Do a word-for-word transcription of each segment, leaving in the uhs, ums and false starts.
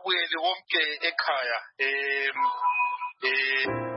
abuyele wonke ekhaya em eh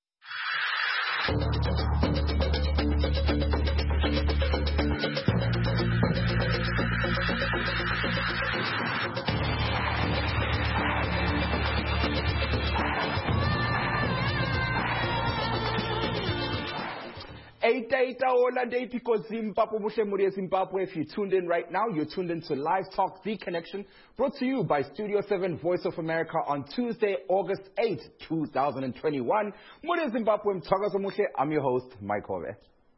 Eight eight hola day because Zimbabwe Mushemuri Zimbabwe. If you tuned in right now, you're tuned in to Live Talk The Connection, brought to you by Studio seven Voice of America on Tuesday, August eighth, two thousand twenty-one. Muri Zimbabwe Mthokozo Muhle. I'm your host, Mike Hove.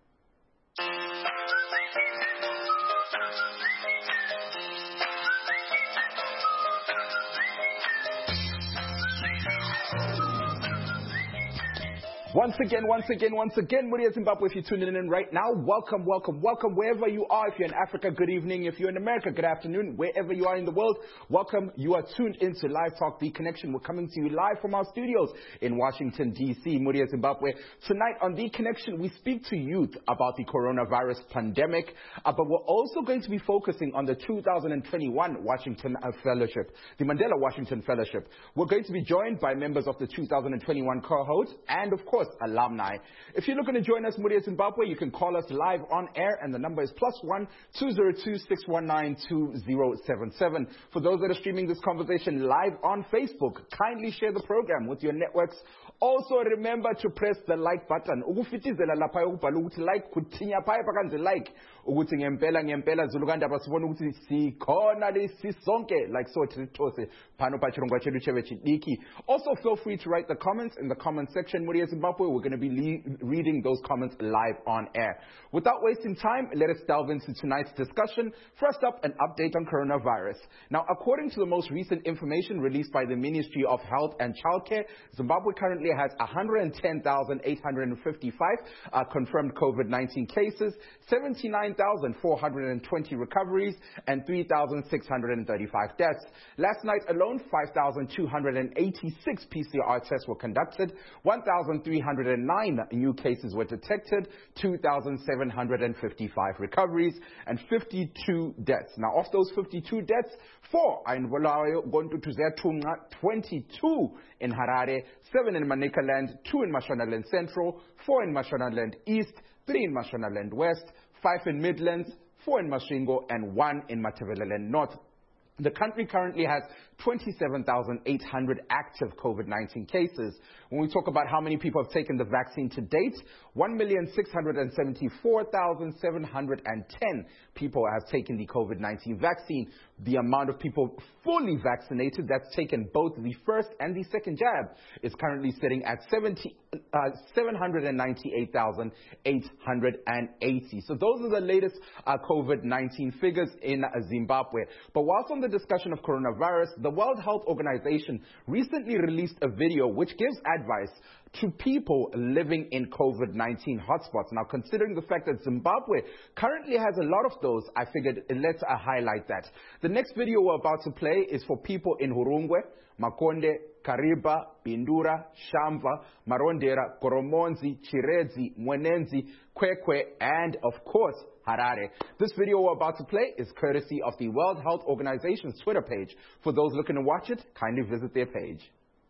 Once again, once again, once again, Muri Zimbabwe, if you're tuning in right now, welcome, welcome, welcome, wherever you are. If you're in Africa, good evening. If you're in America, good afternoon. Wherever you are in the world, welcome. You are tuned into Live Talk The Connection. We're coming to you live from our studios in Washington, D C, Muri Zimbabwe. Tonight on The Connection, we speak to youth about the coronavirus pandemic, uh, but we're also going to be focusing on the two thousand twenty-one Washington uh, Fellowship, the Mandela Washington Fellowship. We're going to be joined by members of the two thousand twenty-one cohort and, of course, alumni. If you're looking to join us, Muri Zimbabwe, you can call us live on air, and the number is plus one two zero two six one nine two zero seven seven. For those that are streaming this conversation live on Facebook, kindly share the program with your networks. Also, remember to press the like button. Ukufitizela lapha ukubhala ukuthi like kuthinya phaya phakanze like ukuthi ngempela ngempela Zuluganda basibona ukuthi sikhona lesisonke like so thithose phano pachirongwa chedu chebe chidiki. Also, feel free to write the comments in the comment section. Muri Zimbabwe, we're going to be le- reading those comments live on air. Without wasting time, let us delve into tonight's discussion. First up, an update on coronavirus. Now, according to the most recent information released by the Ministry of Health and Childcare, Zimbabwe currently has one hundred ten thousand eight hundred fifty-five uh, confirmed COVID nineteen cases, seventy-nine thousand four hundred twenty recoveries, and three thousand six hundred thirty-five deaths. Last night alone, five thousand two hundred eighty-six P C R tests were conducted, one thousand three hundred nine new cases were detected, two thousand seven hundred fifty-five recoveries, and fifty-two deaths. Now, of those fifty-two deaths, four are in Bulawayo, Gontutuzetunga, twenty-two in Harare, seven in Manicaland, two in Mashonaland Central, four in Mashonaland East, three in Mashonaland West, five in Midlands, four in Masvingo, and one in Matabeleland North. The country currently has twenty-seven thousand eight hundred active COVID nineteen cases. When we talk about how many people have taken the vaccine to date, one million six hundred seventy-four thousand seven hundred ten people have taken the COVID nineteen vaccine. The amount of people fully vaccinated that's taken both the first and the second jab is currently sitting at seventy, uh, seven hundred ninety-eight thousand eight hundred eighty. So those are the latest uh, COVID nineteen figures in uh, Zimbabwe. But whilst on the discussion of coronavirus, the World Health Organization recently released a video which gives advice to people living in COVID nineteen hotspots. Now, considering the fact that Zimbabwe currently has a lot of those, I figured let's uh, highlight that. The next video we're about to play is for people in Hurungwe, Makonde, Kariba, Bindura, Shamva, Marondera, Koromonzi, Chiredzi, Mwenenzi, Kwekwe, and of course, Harare. This video we're about to play is courtesy of the World Health Organization's Twitter page. For those looking to watch it, kindly visit their page.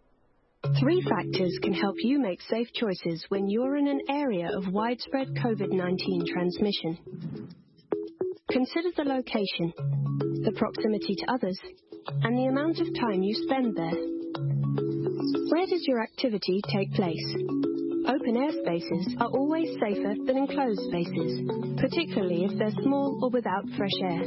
Three factors can help you make safe choices when you're in an area of widespread COVID nineteen transmission. Consider the location, the proximity to others, and the amount of time you spend there. Where does your activity take place? Open air spaces are always safer than enclosed spaces, particularly if they're small or without fresh air.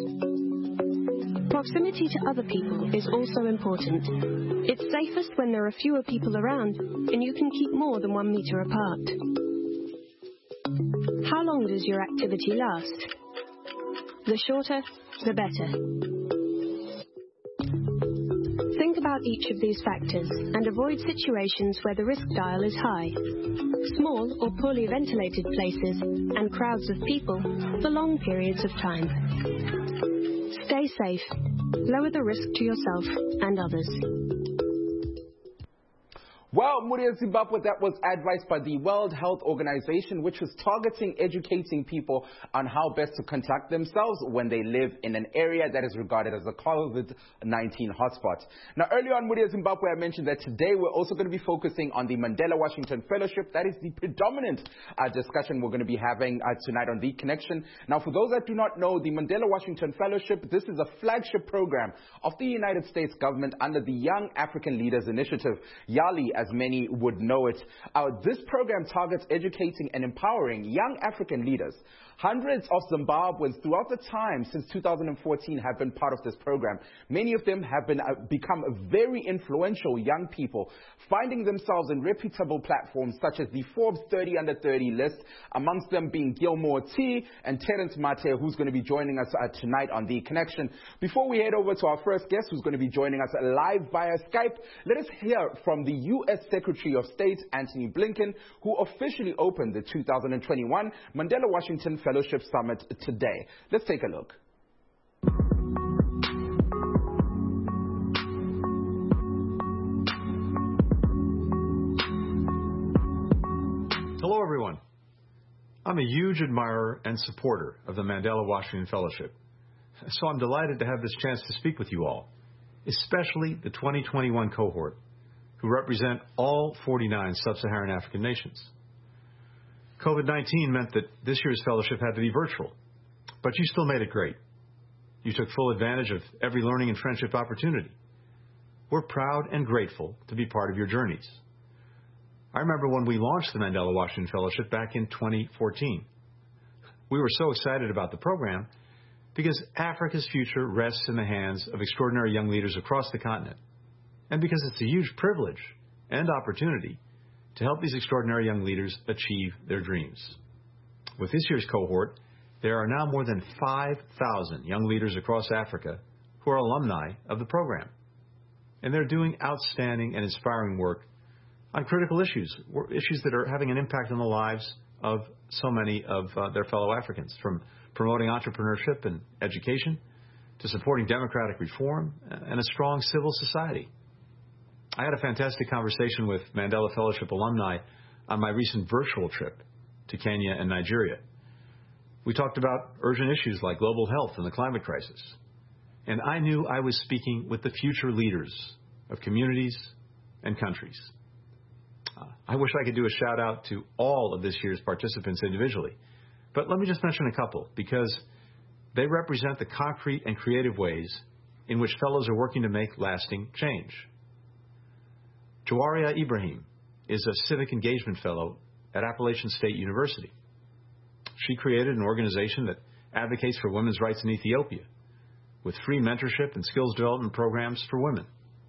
Proximity to other people is also important. It's safest when there are fewer people around and you can keep more than one meter apart. How long does your activity last? The shorter, the better. Think about each of these factors and avoid situations where the risk dial is high. Small or poorly ventilated places and crowds of people for long periods of time. Stay safe. Lower the risk to yourself and others. Well, Muria Zimbabwe, that was advice by the World Health Organization, which was targeting educating people on how best to conduct themselves when they live in an area that is regarded as a COVID nineteen hotspot. Now, earlier on Muria Zimbabwe, I mentioned that today we're also going to be focusing on the Mandela Washington Fellowship. That is the predominant uh, discussion we're going to be having uh, tonight on The Connection. Now, for those that do not know, the Mandela Washington Fellowship, this is a flagship program of the United States government under the Young African Leaders Initiative, YALI, as many would know it. Uh, this program targets educating and empowering young African leaders. Hundreds of Zimbabweans throughout the time since two thousand fourteen have been part of this program. Many of them have been uh, become very influential young people, finding themselves in reputable platforms such as the Forbes thirty under thirty list, amongst them being Gilmore T and Terence Mate, who's going to be joining us uh, tonight on The Connection. Before we head over to our first guest, who's going to be joining us live via Skype, let us hear from the U S Secretary of State, Antony Blinken, who officially opened the two thousand twenty-one Mandela Washington Fellowship Summit today. Let's take a look. Hello, everyone. I'm a huge admirer and supporter of the Mandela Washington Fellowship, so I'm delighted to have this chance to speak with you all, especially the twenty twenty-one cohort, who represent all forty-nine sub-Saharan African nations. COVID nineteen meant that this year's fellowship had to be virtual, but you still made it great. You took full advantage of every learning and friendship opportunity. We're proud and grateful to be part of your journeys. I remember when we launched the Mandela Washington Fellowship back in twenty fourteen. We were so excited about the program because Africa's future rests in the hands of extraordinary young leaders across the continent, and because it's a huge privilege and opportunity to help these extraordinary young leaders achieve their dreams. With this year's cohort, there are now more than five thousand young leaders across Africa who are alumni of the program. And they're doing outstanding and inspiring work on critical issues, issues that are having an impact on the lives of so many of uh, their fellow Africans, from promoting entrepreneurship and education to supporting democratic reform and a strong civil society. I had a fantastic conversation with Mandela Fellowship alumni on my recent virtual trip to Kenya and Nigeria. We talked about urgent issues like global health and the climate crisis. And I knew I was speaking with the future leaders of communities and countries. Uh, I wish I could do a shout out to all of this year's participants individually. But let me just mention a couple, because they represent the concrete and creative ways in which fellows are working to make lasting change. Jawaria Ibrahim is a civic engagement fellow at Appalachian State University. She created an organization that advocates for women's rights in Ethiopia, with free mentorship and skills development programs for women.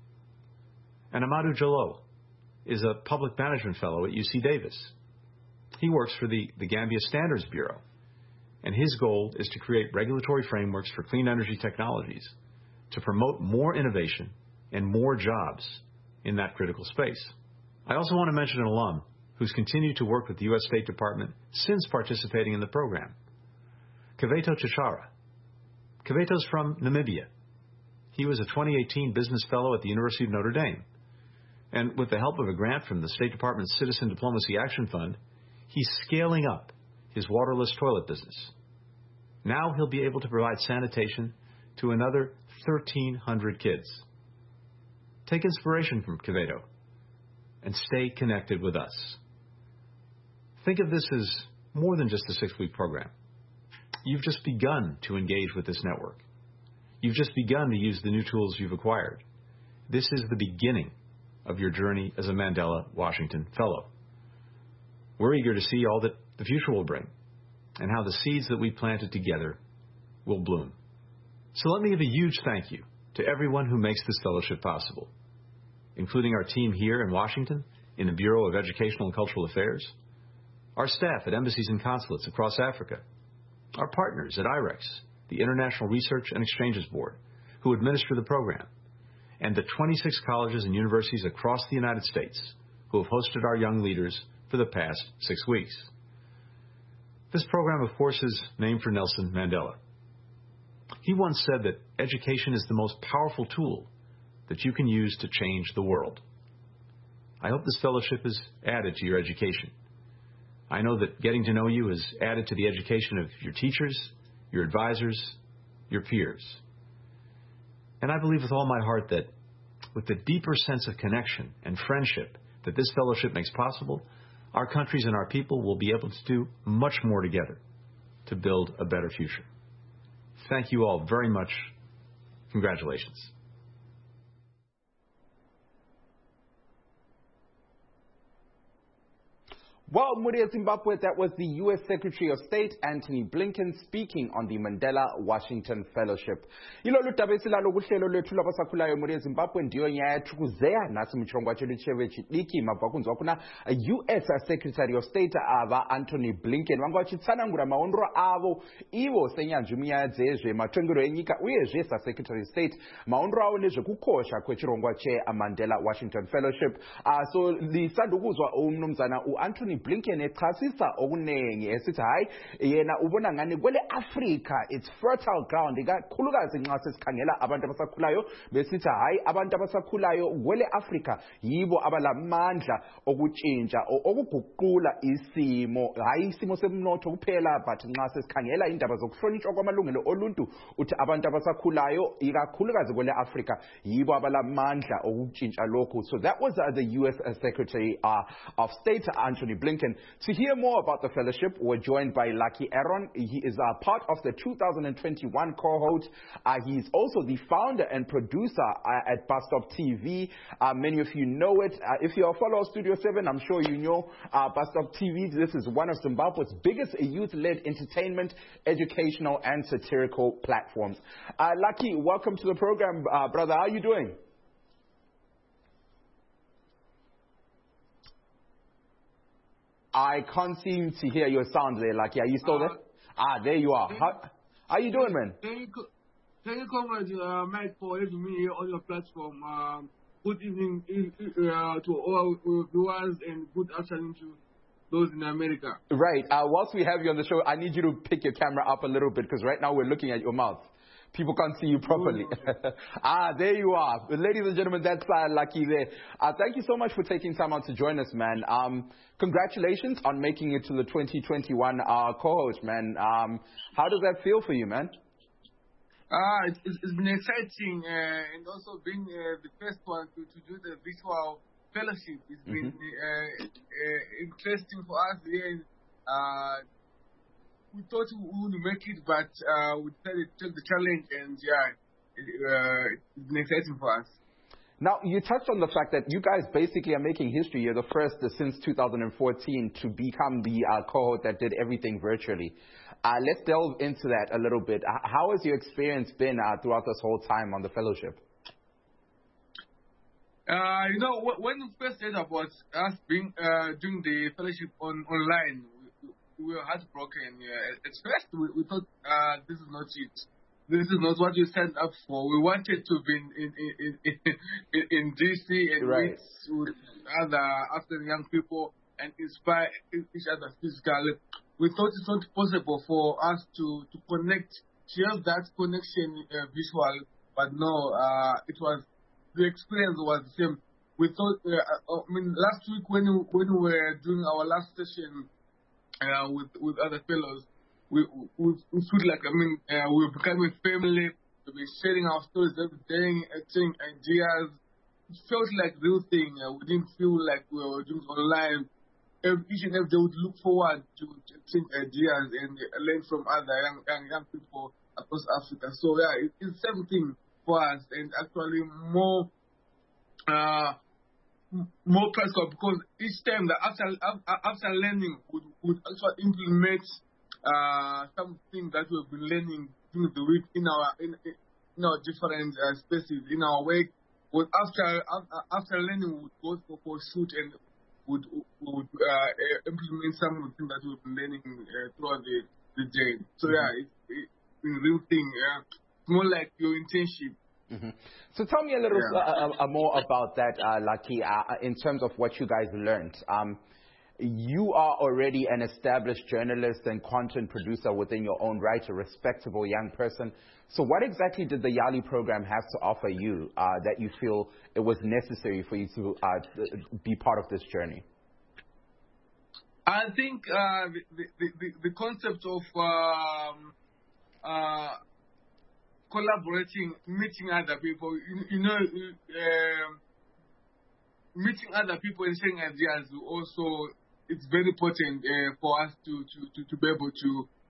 And Amadou Jallo is a public management fellow at U C Davis. He works for the, the Gambia Standards Bureau, and his goal is to create regulatory frameworks for clean energy technologies to promote more innovation and more jobs in that critical space. I also want to mention an alum who's continued to work with the U S State Department since participating in the program, Kaveto Chichara. Kaveto's from Namibia. He was a twenty eighteen business fellow at the University of Notre Dame. And with the help of a grant from the State Department's Citizen Diplomacy Action Fund, he's scaling up his waterless toilet business. Now he'll be able to provide sanitation to another thirteen hundred kids. Take inspiration from Kaveto and stay connected with us. Think of this as more than just a six-week program. You've just begun to engage with this network. You've just begun to use the new tools you've acquired. This is the beginning of your journey as a Mandela Washington Fellow. We're eager to see all that the future will bring and how the seeds that we planted together will bloom. So let me give a huge thank you to everyone who makes this fellowship possible, including our team here in Washington in the Bureau of Educational and Cultural Affairs, our staff at embassies and consulates across Africa, our partners at I R E X, the International Research and Exchanges Board, who administer the program, and the twenty-six colleges and universities across the United States who have hosted our young leaders for the past six weeks. This program, of course, is named for Nelson Mandela. He once said that education is the most powerful tool that you can use to change the world. I hope this fellowship is added to your education. I know that getting to know you is added to the education of your teachers, your advisors, your peers. And I believe with all my heart that with the deeper sense of connection and friendship that this fellowship makes possible, our countries and our people will be able to do much more together to build a better future. Thank you all very much. Congratulations. Well, Muria Zimbabwe, that was the U S Secretary of State, Antony Blinken, speaking on the Mandela Washington Fellowship. Ilolu tabesila lokuhlelo lwethu labasakhulayo Muria Zimbabwe ndiyo yayathukuzeya nasi mchongwa chelu chewe chidiki mabvakunzwa kuna U S Secretary of State ava Antony Blinken vanga vachitsanangura maonero avo ivo senyanzvi munyaya dzezve matongero enyika uyezve saSecretary of State maonero avo nezvekukosha kwechirongwa cheMandela Washington Fellowship. Uh, so lisandukuzwa umnumzana uAntony Blinken echasisa okunengi esithi hayi yena ubona ngani kwele Africa it's fertile ground ikakhulukazi nxa sesikhangela abantu abasakhulayo besithi hayi abantu abasakhulayo kwele Africa yibo abalamandla okutshintsha okuguqula isimo hayi isimo semnotho kuphela but nxa sesikhangela indaba zokuhlonitshwa kwamalungelo oluntu uthi abantu abasakhulayo ikakhulukazi kwele Africa yibo abalamandla okutshintsha lokhu. So that was uh, the U S Secretary uh, of State Antony Blinken. To hear more about the fellowship, we're joined by Lucky Aaron. He is uh, part of the two thousand twenty-one cohort. Uh, he's also the founder and producer uh, at Bus Stop T V. Uh, many of you know it. Uh, if you're a follower of Studio seven, I'm sure you know uh, Bus Stop T V. This is one of Zimbabwe's biggest youth-led entertainment, educational, and satirical platforms. Uh, Lucky, welcome to the program, uh, brother. How are you doing? I can't seem to hear your sound there, Lucky. Are you still uh, there? Ah, there you are. How, how are you doing, man? Thank you, thank you, Comrade uh, Mike, for having me here on your platform. Um, good evening uh, to all viewers and good afternoon to those in America. Right. Uh, whilst we have you on the show, I need you to pick your camera up a little bit because right now we're looking at your mouth. People can't see you properly. Ah, there you are. Ladies and gentlemen, that's uh, Lucky there. Uh, thank you so much for taking time out to join us, man. Um, congratulations on making it to the twenty twenty-one uh, cohort, man. Um, how does that feel for you, man? Uh, it, it's been exciting uh, and also being uh, the first one to, to do the virtual fellowship. It's been mm-hmm. uh, uh, interesting for us here. Uh, We thought we wouldn't make it, but uh, we decided to take the challenge, and yeah, it, uh, it's been exciting for us. Now, you touched on the fact that you guys basically are making history. You're the first uh, since two thousand fourteen to become the uh, cohort that did everything virtually. Uh, let's delve into that a little bit. How has your experience been uh, throughout this whole time on the fellowship? Uh, you know, when we first heard about us being uh, doing the fellowship on online, we were heartbroken. Yeah. At first, we, we thought uh, this is not it. This is not what we signed up for. We wanted to be in in in, in, in D C and right. meet with other African young people and inspire each other physically. We thought it's not possible for us to, to connect, to have that connection uh, visual, but no, uh, it was the experience was the same. We thought. Uh, I mean, last week when we, when we were doing our last session. Uh, with with other fellows, we we, we feel like I mean uh, we're becoming family. We've been sharing our stories every day, sharing ideas. It felt like real thing. Uh, we didn't feel like we were doing it online. Every, each and every day, we would look forward to, to think ideas and learn from other young young, young people across Africa. So yeah, it, it's something for us, and actually more. Uh, more practical because each time that after after learning would, would actually implement uh, something that we've been learning during the week in our in, in our different uh, spaces in our work. But after after learning, we would go for, for shoot and would would uh, implement some of the things that we've been learning uh, throughout the, the day. So mm-hmm. yeah, it's, it's a real thing. Yeah, it's more like your internship. Mm-hmm. So tell me a little yeah. uh, uh, more about that, uh, Lucky, uh, in terms of what you guys learned. Um, you are already an established journalist and content producer within your own right, a respectable young person. So what exactly did the YALI program have to offer you uh, that you feel it was necessary for you to uh, be part of this journey? I think uh, the, the, the, the concept of um, uh, collaborating, meeting other people, you, you know, uh, meeting other people and sharing ideas also, it's very important uh, for us to, to, to, to be able to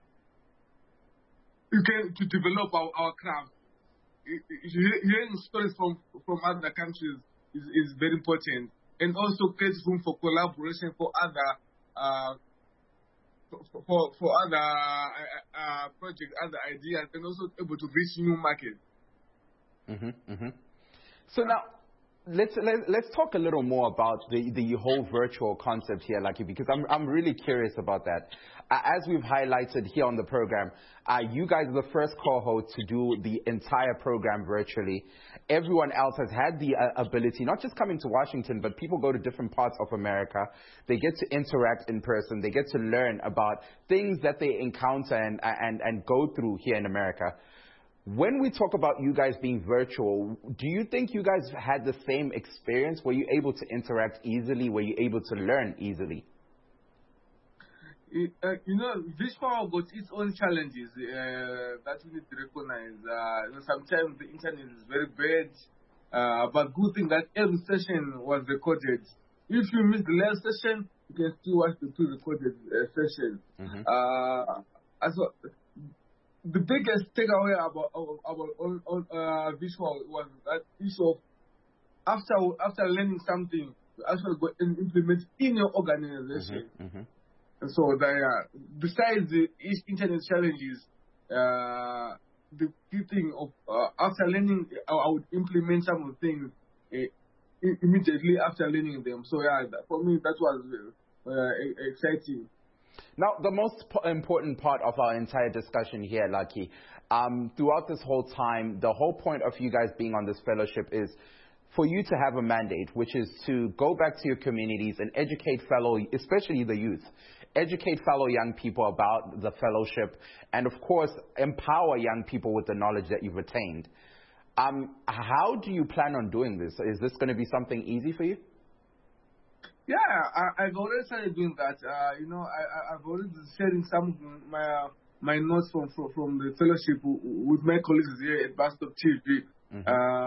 you can, to develop our, our craft. Hearing stories from, from other countries is, is very important, and also creates room for collaboration for other uh, for, for other uh, uh, projects, other ideas, and also able to reach new markets. Mm-hmm, mm-hmm. So now, Let's let, let's talk a little more about the, the whole virtual concept here, Lucky, because I'm I'm really curious about that. Uh, as we've highlighted here on the program, uh, you guys are the first co-host to do the entire program virtually. Everyone else has had the uh, ability, not just coming to Washington, but people go to different parts of America. They get to interact in person. They get to learn about things that they encounter and and and go through here in America. When we talk about you guys being virtual, do you think you guys had the same experience? Were you able to interact easily? Were you able to learn easily? It, uh, you know, visual got its own challenges uh, that we need to recognize. Uh, you know, sometimes the internet is very bad, uh, but good thing that every session was recorded. If you miss the last session, you can still watch the pre-recorded uh, session. Mm-hmm. uh, as well, the biggest takeaway about about on, on, uh, visual was that issue of after after learning something, you actually go and implement in your organization. Mm-hmm, mm-hmm. And so, the, uh, besides the internet challenges, uh, the key thing of uh, after learning, I, I would implement some of the things uh, immediately after learning them. So yeah, that, for me that was uh, exciting. Now, the most important part of our entire discussion here, Lucky, um, throughout this whole time, the whole point of you guys being on this fellowship is for you to have a mandate, which is to go back to your communities and educate fellow, especially the youth, educate fellow young people about the fellowship, and of course, empower young people with the knowledge that you've attained. Um, how do you plan on doing this? Is this going to be something easy for you? Yeah, I, I've already started doing that. Uh, you know, I, I've already sharing some of my my notes from from, from the fellowship with my colleagues here at Bastop T V. Mm-hmm.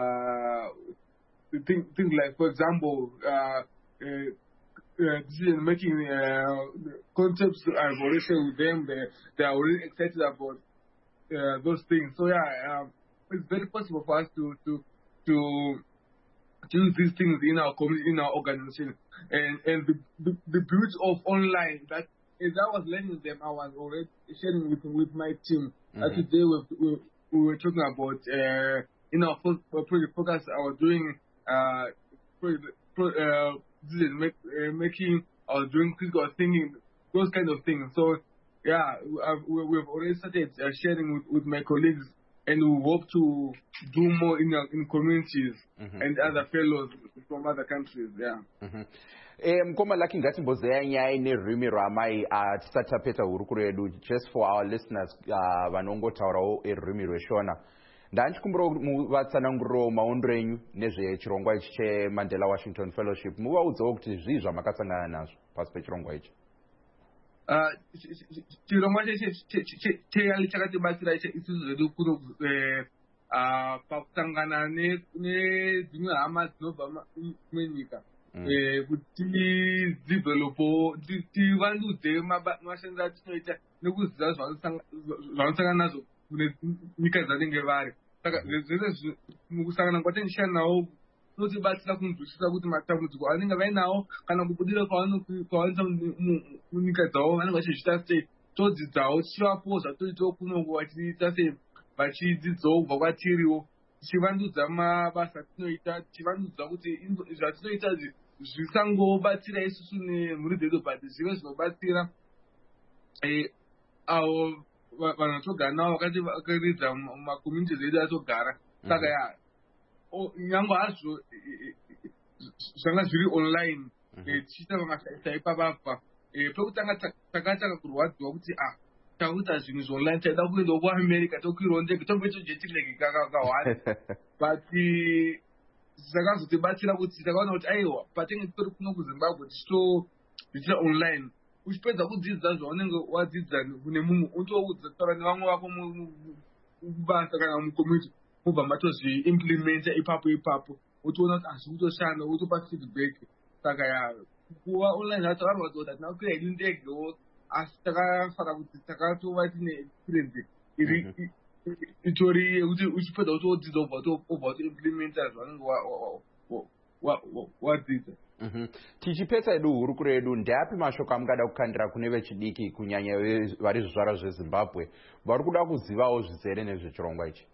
Uh, things thing like, for example, uh, uh, uh, decision making uh, concepts I've already shared with them. They they are already excited about uh, those things. So yeah, um, it's very possible for us to to to. use these things in our community, in our organization, and and the, the, the beauty of online, that as I was learning them, I was already sharing with with my team. Mm-hmm. Uh, today we, we we were talking about uh, in our project focus, I was doing uh, pro, pro, uh make, uh, making, I was doing critical thinking, those kind of things. So yeah, I've, we've already started uh, sharing with, with my colleagues. And we hope to do more in our, in communities mm-hmm. and other fellows from other countries, yeah. Mkoma Lucky ngathi mbozeya nyaya ne rimi ramai tisatha peta hurukuro yedu just for our listeners vanongotaurawo erimi rweshona. Ndanchikumbira muvatsananguriro maondo enyu nezvechirongwa ichi cheMandela Washington Fellowship. Muvaudzewo kuti zvii zvamakasangana nazvo pasi pechirongwa ichi. chirongwa cheyali chakatibatsira isusu zvedu kuno pakusangana nedzimwe hama dzinobva munyika kuti tidevelopo tivandudze mashandiro atinoita nekuziva zvavanosangana nazvo kune nyika dzanenge vari. Saka zvese mukusangana kwatinishana nawo notibatsira kunzwisisa kuti matambudziko anenge vainawo kana kubudira kwavanoita munyika dzavo vanenge vachizviita sei, todzidzawo tichivapowo zvatoitawo kunongo vachiita sei, vachidzidzawo kubva kwatiriwo, tichivandudza mabasa atinoita, tichivandudza kuti zvatinoita zvisangobatsira isusu nemhuri dzedu but zvive zvinobatsira avo vanhu vatogara navo vakati vakaridza makomuniti edu atogara. Saka ya nyangwe hazvo zvanga zviri online tichiita mabasa ipapapo eh pekutanga takataka kurwadziwa kuti ah takuita zvinhu zveonline taida kuenda kuamerica tokuirondege tobvecho jetilege kakawanda but zvakazotibatsira kuti takaona kuti aiwa patenge titori kuno kuzimbabwe tichitodzidzira online uchipedza kudzidza zvaunenge wadzidza kune mumwe unotoudza taura nevamwe vako mubasa kana mucommunity mobva matozviimplementa ipapo ipapo utoona kuti hazviri kutoshanda utopa feedback saka ya kuva online zvatarwadza kuti hatina kukwira hedu ndegewo asi takafara kuti takatova tine experience iri itori yekuti uchipedza utodzidza ubva utoimplementa zvaunenge wadzidza. Tichipedza edu hurukuro yedu, ndeapi mashoko amungada kukandira kune vechidiki kunyanya vari zvizvarwa zveZimbabwe vari kuda kuzivawo zvizere nezvechirongwa ichi?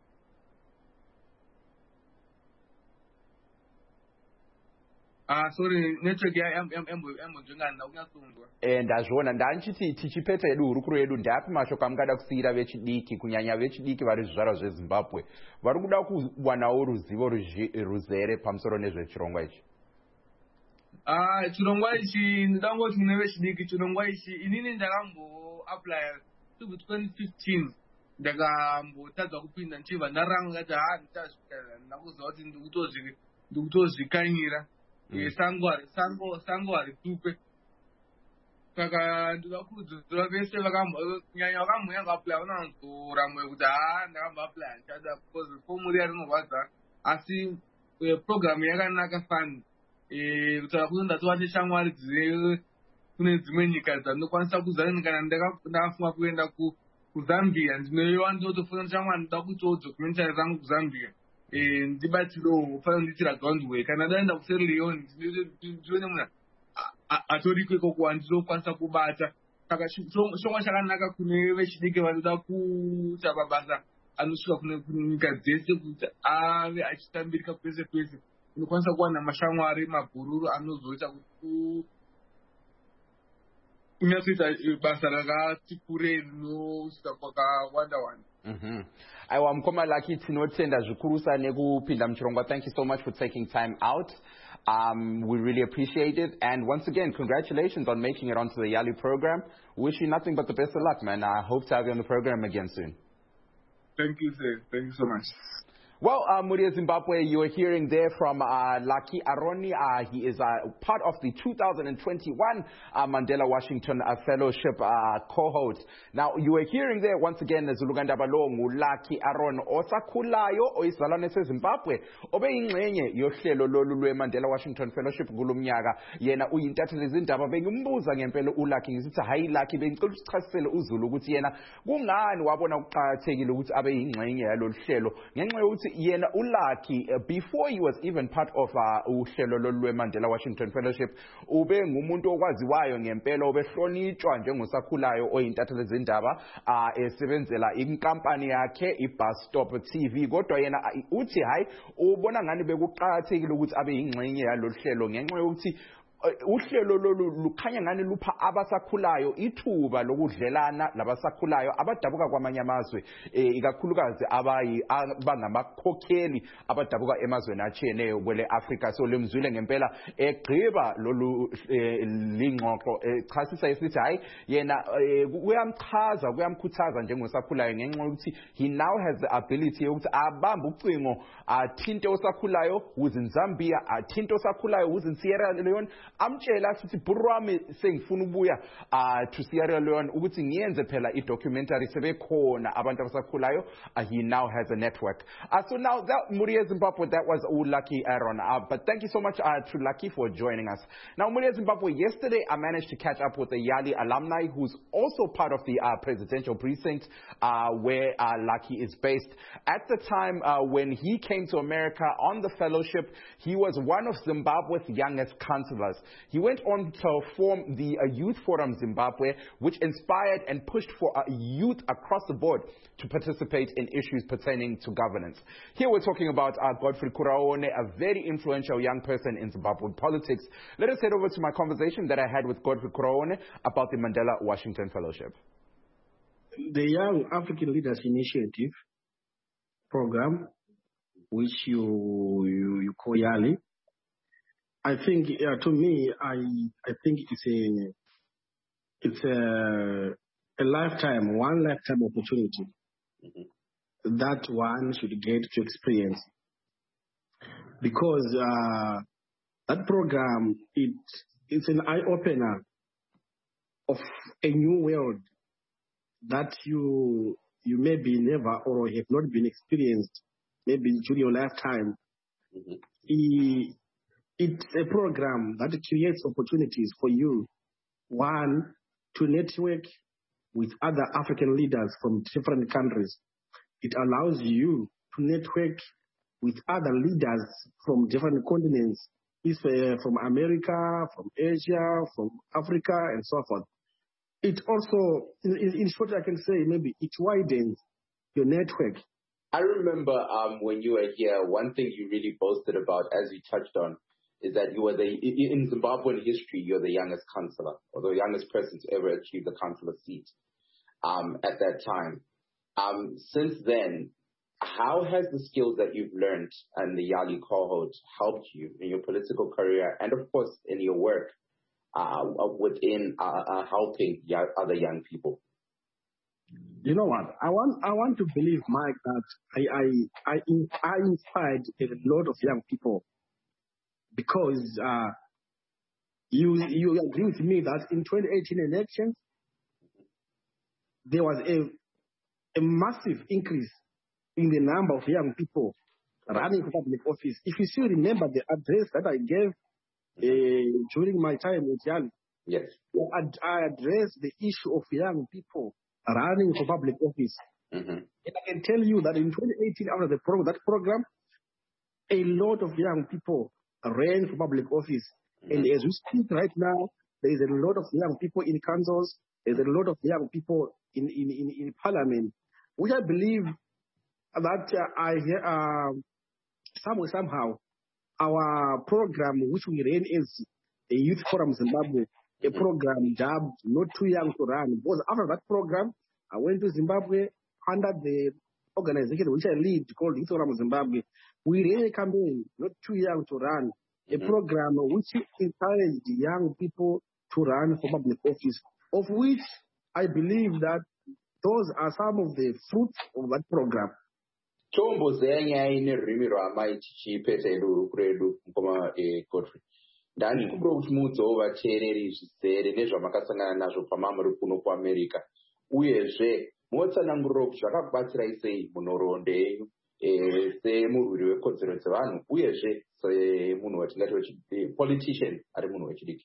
Ah, sorry, network yambojengana unyasungwa. Eh, ndazviona ndanchiti tichipedza edu hurukuro yedu, ndeapi mashoko amungada kusiyira vechidiki kunyanya vechidiki vari zvizvarwa zveZimbabwe vari kuda kuwanawo ruzivo ruzere pamusoro nezvechirongwa ichi? Ah, chirongwa ichi ndangoti mune vechidiki chirongwa ichi inini ndakambo apply to twenty fifteen ndakambotadza kupinda ndichibva ndaranga ngati ha ndichasvika ndakuziva kuti ndikutozvi ndikutozvikanyira sango sango sango haritupe saka ndikakurudzira vese vakanyanya vakamboyanga apply vananzoramwe kuti ha ndakamba apply ndichada because fomu riya rinorwadza asi program yakanaka fani kutaura kuti ndatova neshamwari dzine kune dzimwe nyika dzandinokwanisa kuzana kana ndakafunga kuenda kuzambia ndinoiwa ndinotofuna neshamwari ndoda kuitawo documentary zangu kuzambia ndibatsirewo fanira ndiitira groundwork kana ndaenda kusierra leone ndione munhu atori ikoko kuwa ndinokwanisa kubata saka chirongwa chakanaka kune vechidiki vanoda kuita mabasa anosvika kune nyika dzese kuti ave achitambirika kwese kwese unokwanisa kuwana mashamwari mabhururu anozoita kuti unyatsoita basa rakati kure rinosvika kwakawanda wanda. Mhm. Aiwa mukoma Lucky, tinotenda zvikurusa nekupinda muchirongwa. Thank you so much for taking time out. Um, we really appreciate it. And once again, congratulations on making it onto the Yali program. Wish you nothing but the best of luck, man. I hope to have you on the program again soon. Thank you, sir. Thank you so much. Well, uh, Muria Zimbabwe, you are hearing there from uh, Lucky Aroni. Uh, he is uh, part of the two thousand twenty-one uh, Mandela Washington uh, Fellowship uh, cohort. Now, you are hearing there once again Zuluganda Balongu, Lucky Aron, Osakulayo, Oisalane Zimbabwe, Obe ingxenye yohlelo lolu lwe Mandela Washington Fellowship kulumnyaka. Yena uyintatheli izindaba bengimbuza ngempela uLucky ngisithi hayi Lucky bengicela usichasisele uZulu ukuthi yena kungani wabona ukuqhakathekile ukuthi abe ingxenye yalolu hlelo ngenxa yokuthi yena uLucky uh, before he was even part of uhlelo uh, lolu Mandela Washington Fellowship ube ngumuntu okwaziwayo ngempela obehlonitshwa njengosakhulayo oyintatheli izindaba uh, esebenzela inkampani yakhe iBus Stop T V kodwa yena uh, uthi hayi ubona ngani bekuqhakathekile ukuthi abe ingxenye yalolu hlelo ngenxa yokuthi uhlelo lolu lukhanya ngani lupha abasakhulayo ithuba lokudlelana labasakhulayo abadabuka kwamanye amazwe ikakhulukazi abayi bangamakhokheli abadabuka emazweni atshiyeneyo kwele Africa. So lemzwile ngempela egqiba lolu lingxoxo echasisa esithi hayi yena kuyamchaza kuyamkhuthaza njengosakhulayo ngenxa yokuthi he now has the ability yokuthi abambe ucingo athinte osakhulayo within Zambia, athinte osakhulayo within Sierra Leone, amtshela sithi burwami sengifuna ukubuya uh, to Sierra Leone ukuthi ngiyenze phela i-documentary sebekhona abantu abasakhulayo. Uh, he now has a network. Uh, so now that Muria Zimbabwe, that was Lucky Aaron. Uh, but thank you so much uh, to Lucky for joining us. Now Muria Zimbabwe, yesterday I managed to catch up with a Yali alumni who's also part of the uh, presidential precinct uh, where uh, Lucky is based. At the time uh, when he came to America on the fellowship, he was one of Zimbabwe's youngest councillors. He went on to form the uh, Youth Forum Zimbabwe, which inspired and pushed for uh, youth across the board to participate in issues pertaining to governance. Here we're talking about uh, Godfrey Kuraone, a very influential young person in Zimbabwean politics. Let us head over to my conversation that I had with Godfrey Kuraone about the Mandela Washington Fellowship. The Young African Leaders Initiative program, which you, you, you call YALI, I think, uh, to me, I, I think it's a, it's a, a lifetime, one lifetime opportunity mm-hmm. that one should get to experience. Because uh, that program, it, it's an eye-opener of a new world that you you maybe never or have not been experienced, maybe during your lifetime. Mm-hmm. It, it's a program that creates opportunities for you, one, to network with other African leaders from different countries. It allows you to network with other leaders from different continents, if, uh, from America, from Asia, from Africa, and so forth. It also, in, in short, I can say maybe it widens your network. I remember um, when you were here, one thing you really boasted about, as you touched on, is that you were the, in Zimbabwean history, you're the youngest councillor, or the youngest person to ever achieve the councillor seat um, at that time. Um, since then, how has the skills that you've learned and the YALI cohort helped you in your political career and, of course, in your work uh, within uh, uh, helping y- other young people? You know what? I want I want to believe, Mike, that I I I, I inspired a lot of young people because uh, you you agree with me that in twenty eighteen elections there was a a massive increase in the number of young people running for public office. If you still remember the address that I gave uh, during my time with YALI, yes, I addressed the issue of young people running for public office. Mm-hmm. And I can tell you that in twenty eighteen, after the pro- that program, a lot of young people ran for public office. Mm-hmm. And as we speak right now, there is a lot of young people in councils, there's a lot of young people in, in, in, in parliament, which I believe that uh, I uh, somehow, somehow, our program, which we ran as a Youth Forum Zimbabwe, a program dubbed Not Too Young to Run. Because after that program, I went to Zimbabwe under the organization which I lead called Youth Forum Zimbabwe. We ran a campaign, Not Too Young to Run, a mm-hmm. program which encouraged young people to run for public office, of which I believe that those are some of the fruits of that program. Chombo zenya ine rimi rwamai chichipeta iru kuredu mukoma Godfrey. Ndani kubro kuti mudzo vateereri zvizere nezvamakasangana nazvo pamamuri kuno kuAmerica. Uyezve motsanangurira kuti zvakakubatsirai sei munhoroondo yenyu semurwiri wekodzero dzevanhu uyezve semunhu watingati politician ari munhu wechidiki.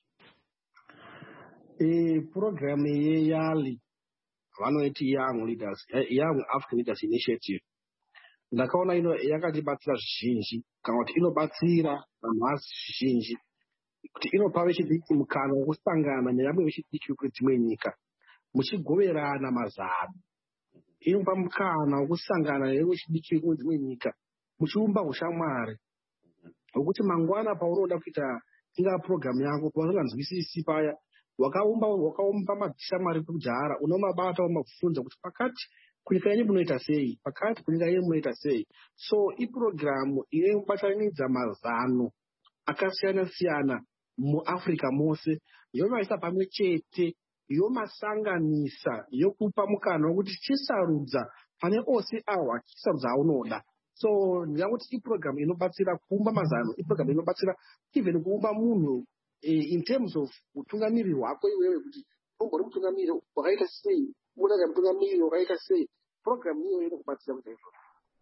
Program yeYALI vanoiti Young Leaders, Young African Leaders Initiative. Ndakaona ino yakatibatsira zvizhinji kana kuti inobatsira vanhu zvizhinji kuti inopa vechidiki mukana wokusangana nevamwe vechidiki vekudzimwe nyika muchigoverana mazano. Inopa mukana wokusangana nevechidiki vekudzimwe nyika muchiumba ushamwari hwekuti mangwana paunoda kuita ingaa programu yako pausinganzwisisi paya wakaumba wakaumba mashamwari kudhara unomabata wamafunza kuti pakati kunyika yenyu munoita sei, pakati kunyika yenyu munoita sei. So iprogramu inobatanidza mazano akasiyana siyana muAfrica mose yomaisa pamwe chete yomasanganisa yokupa mukana wokuti chisarudza pane ose awo achisarudza aunoda. So ndingakuti iprogramu inobatsira kuumba mazano, iprogramu inobatsira even kuumba munhu in terms of utungamiri hwako iwewe kuti umbori mutungamiri wakaita sei, unoda mutungamiri wakaita sei. Program hiyo inokubatsira kuti izvo.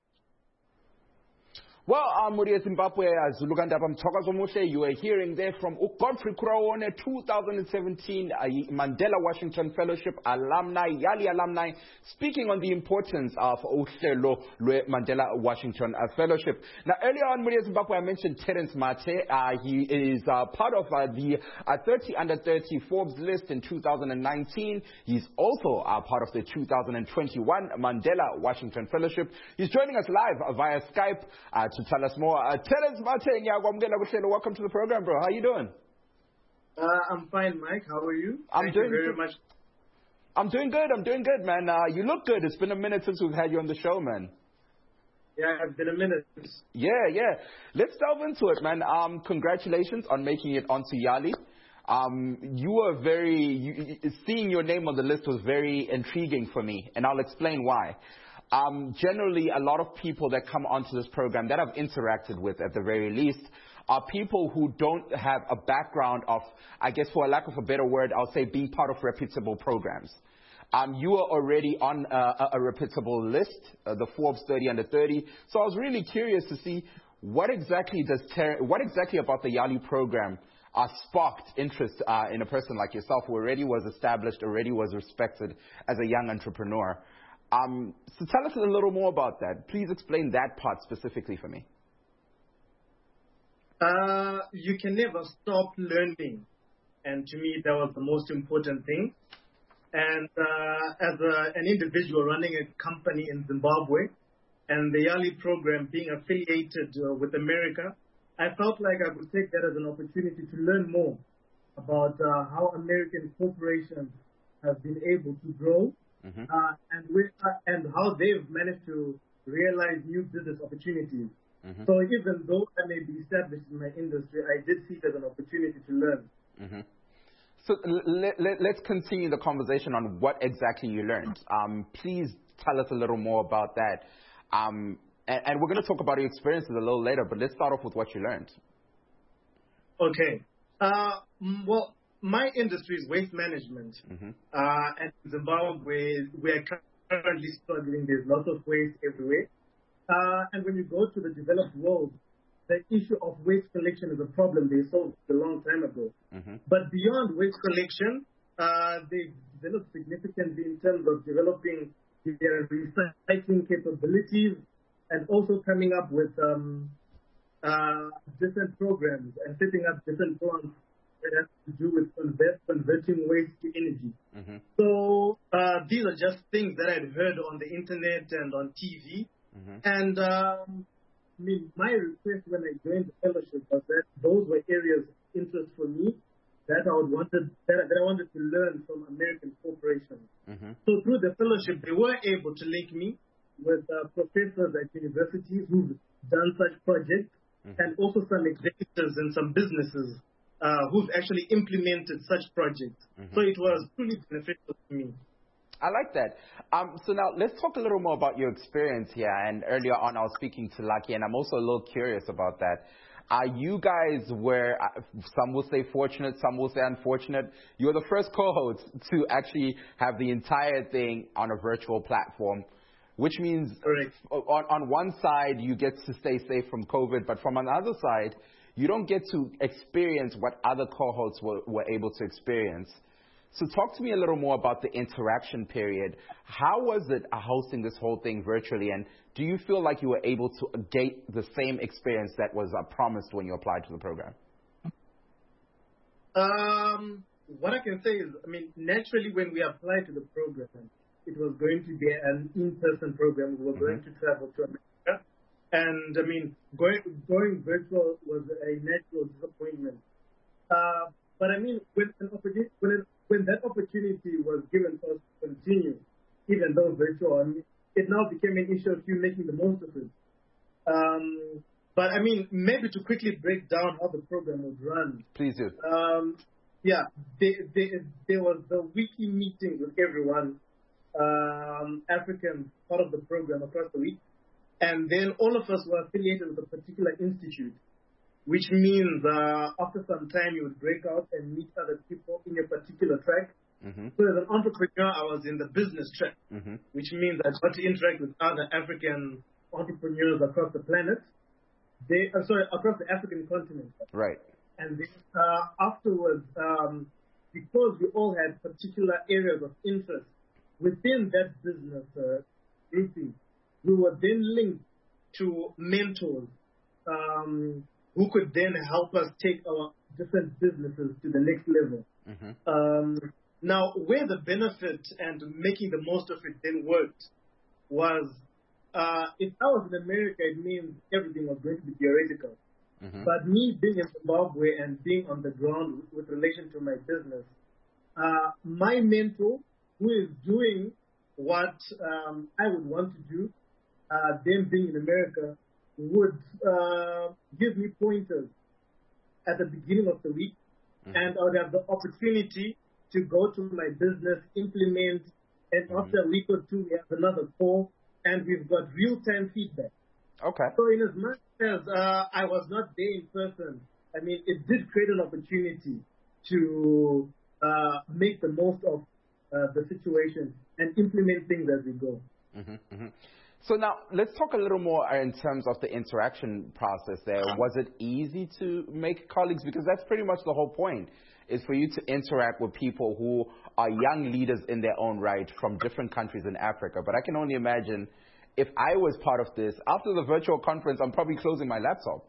Well, um, Muria Zimbabwe, as Luganda Mthokozomuse, you are hearing there from Godfrey Kuraone, two thousand seventeen uh, Mandela Washington Fellowship alumni, YALI alumni, speaking on the importance of Uhlelo Mandela Washington uh, Fellowship. Now, earlier on, Muria Zimbabwe, I mentioned Terence Mate. Uh, he is uh, part of uh, the uh, thirty under thirty Forbes list in two thousand nineteen. He's also uh, part of the two thousand twenty-one Mandela Washington Fellowship. He's joining us live uh, via Skype. Uh, to tell us more. Uh, Terence Mate, welcome to the program, bro. How you doing? Uh, I'm fine, Mike. How are you? I'm Thank doing you very good. much. I'm doing good. I'm doing good, man. Uh, you look good. It's been a minute since we've had you on the show, man. Yeah, it's been a minute. Yeah, yeah. Let's delve into it, man. Um, congratulations on making it onto YALI. Um, you were very, you, seeing your name on the list was very intriguing for me, and I'll explain why. Um, generally, a lot of people that come onto this program that I've interacted with at the very least are people who don't have a background of, I guess for a lack of a better word, I'll say being part of reputable programs. Um, you are already on a, a, a reputable list, uh, the Forbes thirty under thirty. So I was really curious to see what exactly does ter- what exactly about the YALI program uh, sparked interest uh, in a person like yourself who already was established, already was respected as a young entrepreneur. Um, so tell us a little more about that. Please explain that part specifically for me. Uh, you can never stop learning. And to me, that was the most important thing. And uh, as a, an individual running a company in Zimbabwe, and the YALI program being affiliated uh, with America, I felt like I would take that as an opportunity to learn more about uh, how American corporations have been able to grow, mm-hmm. uh, and, with, uh, and how they've managed to realize new business opportunities. Mm-hmm. So even though I may be established in my industry, I did see it as an opportunity to learn. Mm-hmm. So let, let, let's continue the conversation on what exactly you learned. Um, please tell us a little more about that. Um, and, and we're going to talk about your experiences a little later, but let's start off with what you learned. Okay. Uh, well, my industry is waste management. Mm-hmm. Uh, and in Zimbabwe, we are currently struggling. There's lots of waste everywhere. Uh, and when you go to the developed world, the issue of waste collection is a problem they solved a long time ago. Mm-hmm. But beyond waste collection, uh, they developed significantly in terms of developing their recycling capabilities and also coming up with um, uh, different programs and setting up different plants that have to do with convert, converting waste to energy. Mm-hmm. So uh, these are just things that I'd heard on the internet and on T V. Mm-hmm. And um, I mean, my request when I joined the fellowship was that those were areas of interest for me that I would wanted that, that I wanted to learn from American corporations. Mm-hmm. So through the fellowship, they were able to link me with uh, professors at universities who've done such projects, mm-hmm. and also some executives and some businesses uh, who've actually implemented such projects. Mm-hmm. So it was truly beneficial to me. I like that. Um, so now let's talk a little more about your experience here. And earlier on, I was speaking to Lucky, and I'm also a little curious about that. Uh, you guys were, uh, some will say fortunate, some will say unfortunate. You were the first co-hosts to actually have the entire thing on a virtual platform, which means on, on one side, you get to stay safe from COVID, but from another side, you don't get to experience what other co-hosts were, were able to experience. So talk to me a little more about the interaction period. How was it hosting this whole thing virtually? And do you feel like you were able to get the same experience that was uh, promised when you applied to the program? Um, what I can say is, I mean, naturally when we applied to the program, it was going to be an in-person program. We were mm-hmm. going to travel to America. And, I mean, going, going virtual was a natural disappointment. Uh, but, I mean, when, an opportunity, when an When that opportunity was given for us to continue, even though virtual, I mean, it now became an issue of you making the most of it. Um, but I mean, maybe to quickly break down how the program was run. Please do. Um, yeah, they, they, there was the weekly meeting with everyone, um, African part of the program across the week. And then all of us were affiliated with a particular institute, which means uh, after some time you would break out and meet other people in a particular track. Mm-hmm. So as an entrepreneur, I was in the business track, mm-hmm. which means I got to interact with other African entrepreneurs across the planet. They, uh, sorry, across the African continent. Right. And then uh, afterwards, um, because we all had particular areas of interest within that business uh, grouping, we were then linked to mentors um, who could then help us take our different businesses to the next level. Mm-hmm. Um, now, where the benefit and making the most of it then worked was, uh, if I was in America, it means everything was going to be theoretical. Mm-hmm. But me being in Zimbabwe and being on the ground with, with relation to my business, uh, my mentor, who is doing what um, I would want to do, uh, them being in America, would uh, give me pointers at the beginning of the week mm-hmm. and I would have the opportunity to go to my business, implement, and mm-hmm. after a week or two, we have another call, and we've got real-time feedback. Okay. So in as much as uh, I was not there in person, I mean, it did create an opportunity to uh, make the most of uh, the situation and implement things as we go. Mm-hmm, mm-hmm. So now let's talk a little more in terms of the interaction process there. Was it easy to make colleagues? Because that's pretty much the whole point, is for you to interact with people who are young leaders in their own right from different countries in Africa. But I can only imagine if I was part of this, after the virtual conference, I'm probably closing my laptop.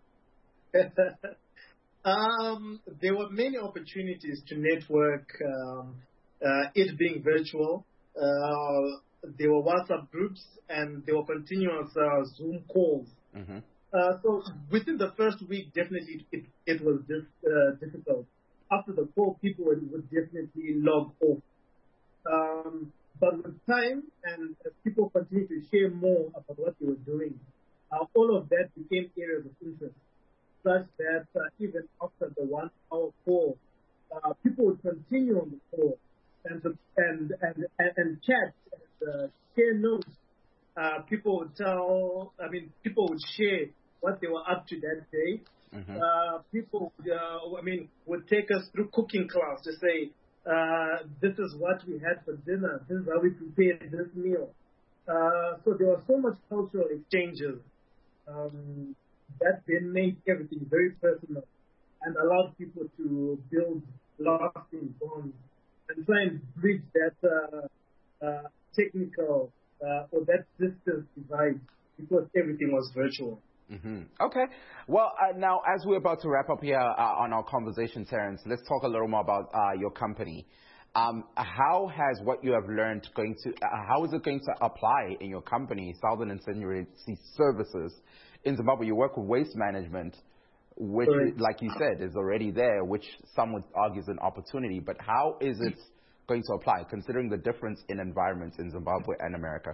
um, there were many opportunities to network, um, uh, it being virtual. Uh, there were WhatsApp groups and there were continuous uh, Zoom calls. Mm-hmm. Uh, so within the first week, definitely it, it was just uh, difficult. After the call, people would, would definitely log off. Um, but with time and as people continued to share more about what they were doing, uh, all of that became areas of interest, such that uh, even after the one-hour call, uh, people would continue on the call and and and and, and chat and uh, share notes. Uh, people would tell, I mean, people would share what they were up to that day. Mm-hmm. Uh, people, uh, I mean, would take us through cooking class to say, uh, this is what we had for dinner. This is how we prepared this meal. Uh, so there was so much cultural exchanges um, that then made everything very personal and allowed people to build lasting bonds and try and bridge that uh, uh, technical uh, or that distance divide because everything was virtual. Mm-hmm. Okay. Well, uh, now, as we're about to wrap up here uh, on our conversation, Terence, let's talk a little more about uh, your company. Um, how has what you have learned going to, uh, how is it going to apply in your company, Southern Incineracy Services in Zimbabwe? You work with waste management, which, is, like you said, is already there, which some would argue is an opportunity. But how is it going to apply, considering the difference in environments in Zimbabwe and America?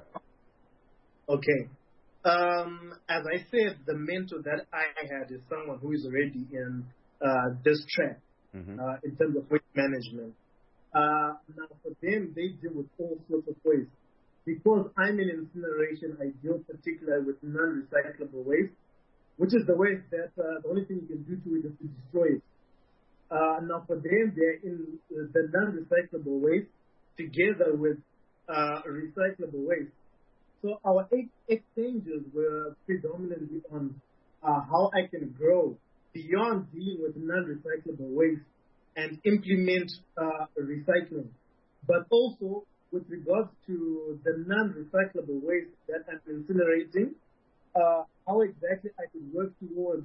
Okay. Um, as I said, the mentor that I had is someone who is already in uh, this track mm-hmm. uh, in terms of waste management. Uh, now, for them, they deal with all sorts of waste. Because I'm in incineration, I deal particularly with non-recyclable waste, which is the waste that uh, the only thing you can do to it is to destroy it. Uh, now, for them, they're in the non-recyclable waste together with uh, recyclable waste. So our exchanges were predominantly on uh, how I can grow beyond dealing with non-recyclable waste and implement uh, recycling, but also with regards to the non-recyclable waste that I'm incinerating, uh, how exactly I can work towards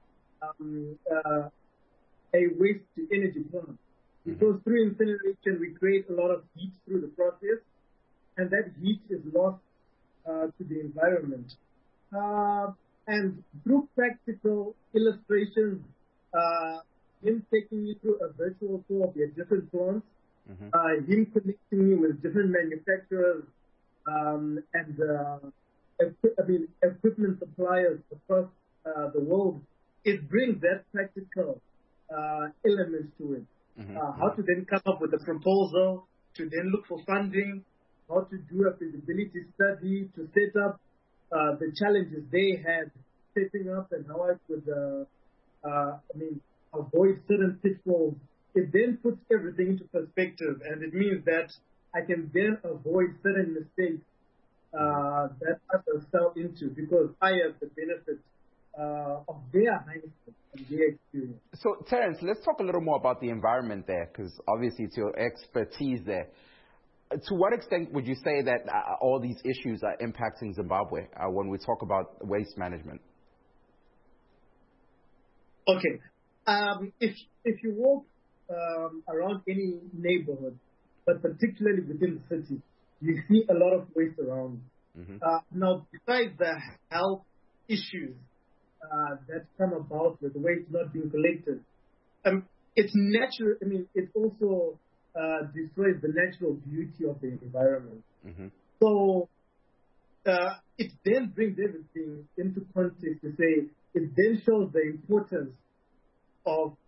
um, uh, a waste-to-energy plant. Because mm-hmm. through incineration, we create a lot of heat through the process, and that heat is lost Uh, to the environment. Uh, and through practical illustrations, uh, him taking me through a virtual tour of their different plants, mm-hmm. uh, him connecting me with different manufacturers um, and uh, equi- I mean, equipment suppliers across uh, the world, it brings that practical uh, element to it. Mm-hmm. Uh, how to then come up with a proposal, to then look for funding, how to do a feasibility study, to set up uh, the challenges they had setting up and how I could, uh, uh, I mean, avoid certain pitfalls. It then puts everything into perspective, and it means that I can then avoid certain mistakes uh, that others fell into because I have the benefit uh, of their hindsight and their experience. So, Terence, let's talk a little more about the environment there, because obviously it's your expertise there. To what extent would you say that uh, all these issues are impacting Zimbabwe uh, when we talk about waste management? Okay. Um, if if you walk um, around any neighborhood, but particularly within the city, you see a lot of waste around. Mm-hmm. Uh, now, besides the health issues uh, that come about with waste not being collected, um, it's natural. I mean, it's also Uh, destroys the natural beauty of the environment. Mm-hmm. So uh, it then brings everything into context to say, it then shows the importance of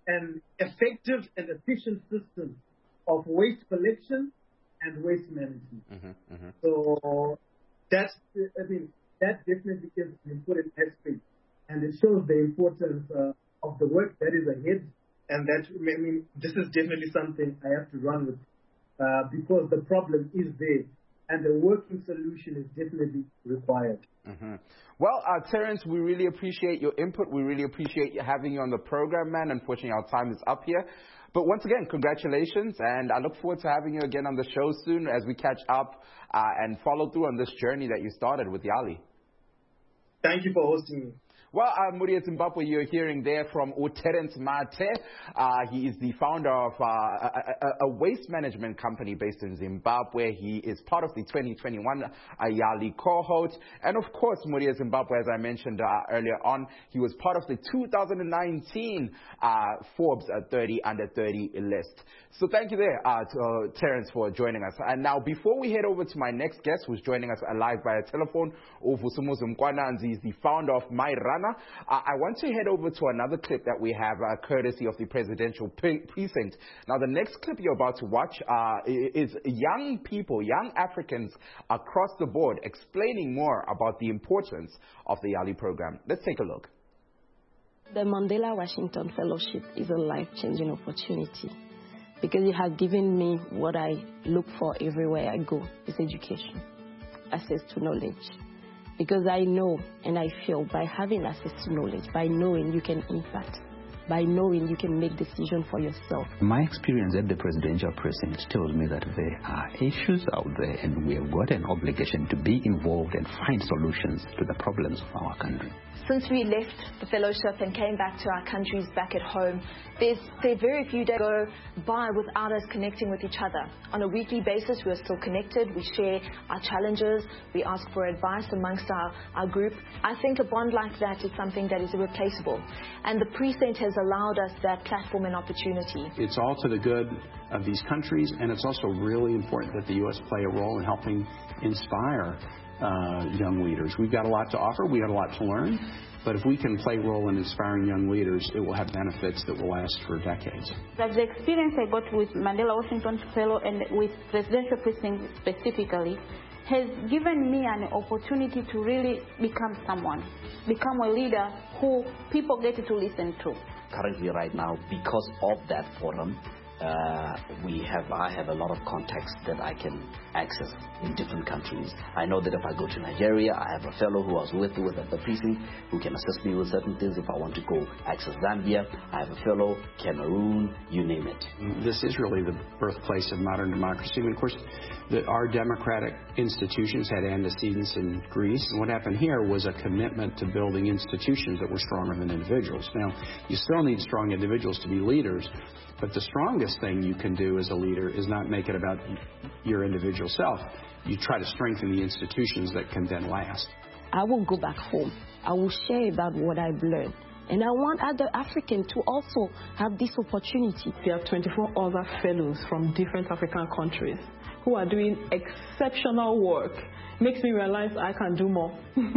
an effective and efficient system of waste collection and waste management. Mm-hmm, mm-hmm. So that's, I mean, that definitely is an important aspect, and it shows the importance uh, of the work that is ahead. And that, I mean, this is definitely something I have to run with uh, because the problem is there, and the working solution is definitely required. Mm-hmm. Well, uh, Terence, we really appreciate your input. We really appreciate you having you on the program, man. Unfortunately, our time is up here. But once again, congratulations, and I look forward to having you again on the show soon as we catch up uh, and follow through on this journey that you started with Yali. Thank you for hosting me. Well, uh, Muria Zimbabwe, you're hearing there from Terence Mate. Uh, he is the founder of uh, a, a waste management company based in Zimbabwe. He is part of the twenty twenty-one Yali cohort. And of course, Muria Zimbabwe, as I mentioned uh, earlier on, he was part of the two thousand nineteen uh, Forbes thirty under thirty list. So thank you there, uh, to, uh, Terence, for joining us. And now, before we head over to my next guest, who's joining us live via telephone, Vusumuzi Mkwananzi is the founder of MyRana. Uh, I want to head over to another clip that we have uh, courtesy of the presidential pre precinct. Now, the next clip you're about to watch uh, is young people, young Africans across the board explaining more about the importance of the Yali program. Let's take a look. The Mandela Washington Fellowship is a life-changing opportunity because it has given me what I look for everywhere I go, is education, access to knowledge. Because I know and I feel by having access to knowledge, by knowing you can impact, by knowing you can make decisions for yourself. My experience at the presidential precinct tells me that there are issues out there and we have got an obligation to be involved and find solutions to the problems of our country. Since we left the fellowship and came back to our countries back at home, there's, there are very few days go by without us connecting with each other. On a weekly basis, we're still connected. We share our challenges. We ask for advice amongst our, our group. I think a bond like that is something that is irreplaceable. And the precinct has allowed us that platform and opportunity. It's all to the good of these countries, and it's also really important that the U S play a role in helping inspire Uh, young leaders. We've got a lot to offer. We've got a lot to learn. But if we can play a role in inspiring young leaders, it will have benefits that will last for decades. That's the experience I got with Mandela Washington Fellow and with Presidential Precinct specifically has given me an opportunity to really become someone, become a leader who people get to listen to. Currently right now, because of that forum, Uh, we have, I have a lot of contacts that I can access in different countries. I know that if I go to Nigeria, I have a fellow who I was with, with at the precinct who can assist me with certain things. If I want to go access Zambia, I have a fellow, Cameroon, you name it. This is really the birthplace of modern democracy. And of course, the, our democratic institutions had antecedents in Greece. And what happened here was a commitment to building institutions that were stronger than individuals. Now, you still need strong individuals to be leaders. But the strongest thing you can do as a leader is not make it about your individual self. You try to strengthen the institutions that can then last. I will go back home. I will share about what I've learned. And I want other Africans to also have this opportunity. We have twenty-four other fellows from different African countries who are doing exceptional work. Makes me realize I can do more.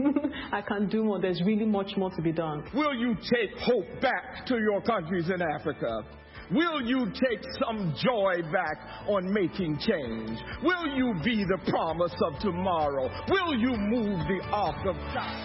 I can do more. There's really much more to be done. Will you take hope back to your countries in Africa? Will you take some joy back on making change? Will you be the promise of tomorrow? Will you move the ark of God?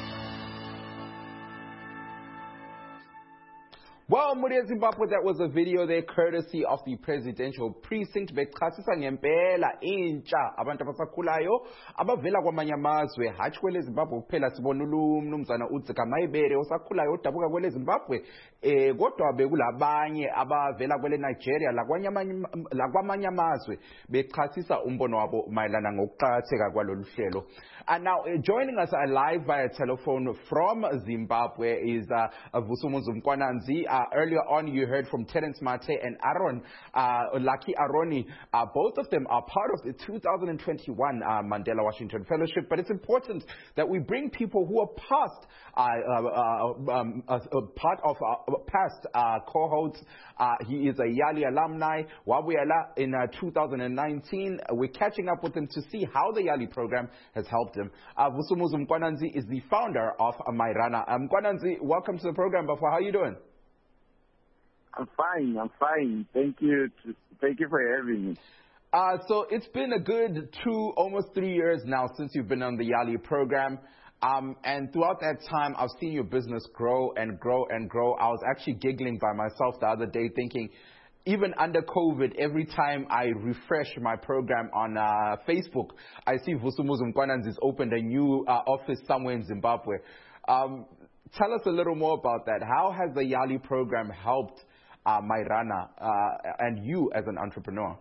Well, Muria Zimbabwe, that was a video there courtesy of the presidential precinct. Bechasisa ngempela intsha abantu abasakhulayo abavela kwamanye amazwe hatshi kwele Zimbabwe kuphela sibona umnumzana uDzika Mayibere osakhulayo odabuka kwele Zimbabwe eh kodwa bekulabanye abavela kwele Nigeria la kwamanye amazwe bechasisa umbono wabo mayelana ngokuqhatheka kwalolu hlelo. And now uh, joining us uh, live via telephone from Zimbabwe is uh, Vusumuzi Mkwananzi. Uh, earlier on, you heard from Terence Mate and Aaron, uh, Lucky Aroni. Uh, both of them are part of the two thousand twenty-one uh, Mandela Washington Fellowship. But it's important that we bring people who are past, uh, uh, um, uh, uh, part of uh, past uh, cohorts. Uh, he is a Yali alumni, Wabuyala, in uh, two thousand nineteen. Uh, we're catching up with him to see how the Yali program has helped him. Uh, Vusumuzi Mkwananzi is the founder of uh, MyRana. Um, Mkwananzi, welcome to the program, Bafwa. How are you doing? I'm fine. I'm fine. Thank you. To, thank you for having me. Uh, so it's been a good two, almost three years now since you've been on the Yali program. Um, and throughout that time, I've seen your business grow and grow and grow. I was actually giggling by myself the other day thinking, even under COVID, every time I refresh my program on uh, Facebook, I see Vusumuzi Mkwananzi has opened a new uh, office somewhere in Zimbabwe. Um, tell us a little more about that. How has the Yali program helped uh, Mairana uh, and you as an entrepreneur?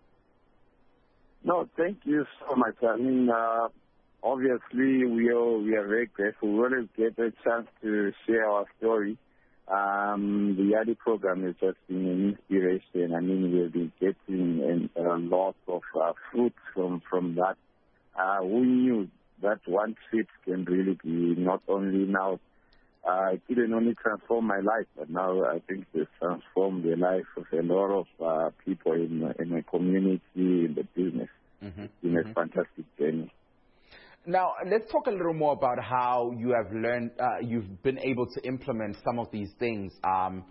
No, thank you so much. I mean, uh, obviously, we are, we are very grateful. We always get a chance to share our story. Um, the Yali program has just been an inspiration. I mean, we've been getting a, a lot of uh, fruit from, from that. Uh, we knew that one trip can really be not only now, uh, it didn't only transform my life, but now I think it's transformed the life of a lot of uh, people in, in my community, in the business. Mm-hmm. It's been mm-hmm. a fantastic journey. Now, let's talk a little more about how you have learned, uh, you've been able to implement some of these things. Um,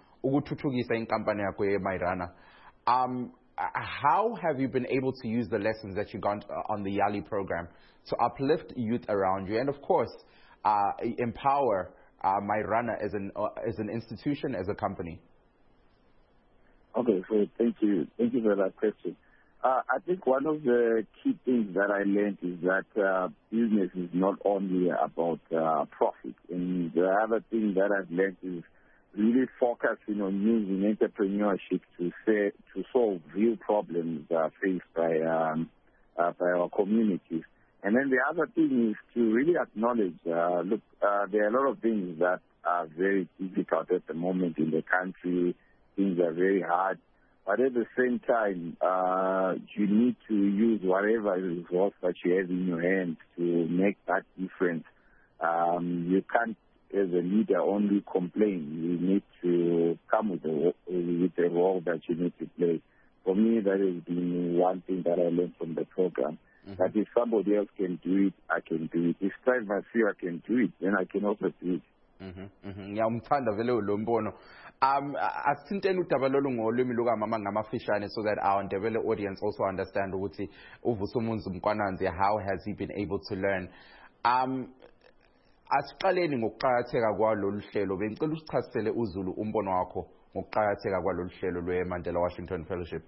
um, how have you been able to use the lessons that you got on the Yali program to uplift youth around you and, of course, uh, empower uh, Mairana as an, uh, as an institution, as a company? Okay, so thank you. Thank you for that question. Uh, I think one of the key things that I learned is that uh, business is not only about uh, profit. And the other thing that I've learned is really focusing on using entrepreneurship to say, to solve real problems uh, faced by um, uh, by our communities. And then the other thing is to really acknowledge, uh, look, uh, there are a lot of things that are very difficult at the moment in the country. Things are very hard. But at the same time, uh, you need to use whatever resource that you have in your hand to make that difference. Um, you can't, as a leader, only complain. You need to come with a, with a role that you need to play. For me, that has been one thing that I learned from the program. Mm-hmm. That if somebody else can do it, I can do it. If Strive Masiyiwa can do it, then I can also do it. Ngiyamthanda vele lo mbono. Um, asithinteni udaba lolu ngolwimi lukamama ngamafishane so that our Ndebele audience also understand ukuthi uVusumuzi Mkwananzi, how has he been able to learn. Um, asiqaleni ngokuqhakatheka kwalolu hlelo. Bengicela usichasisele uZulu umbono wakho ngokuqhakatheka kwalolu hlelo lweMandela Washington Fellowship.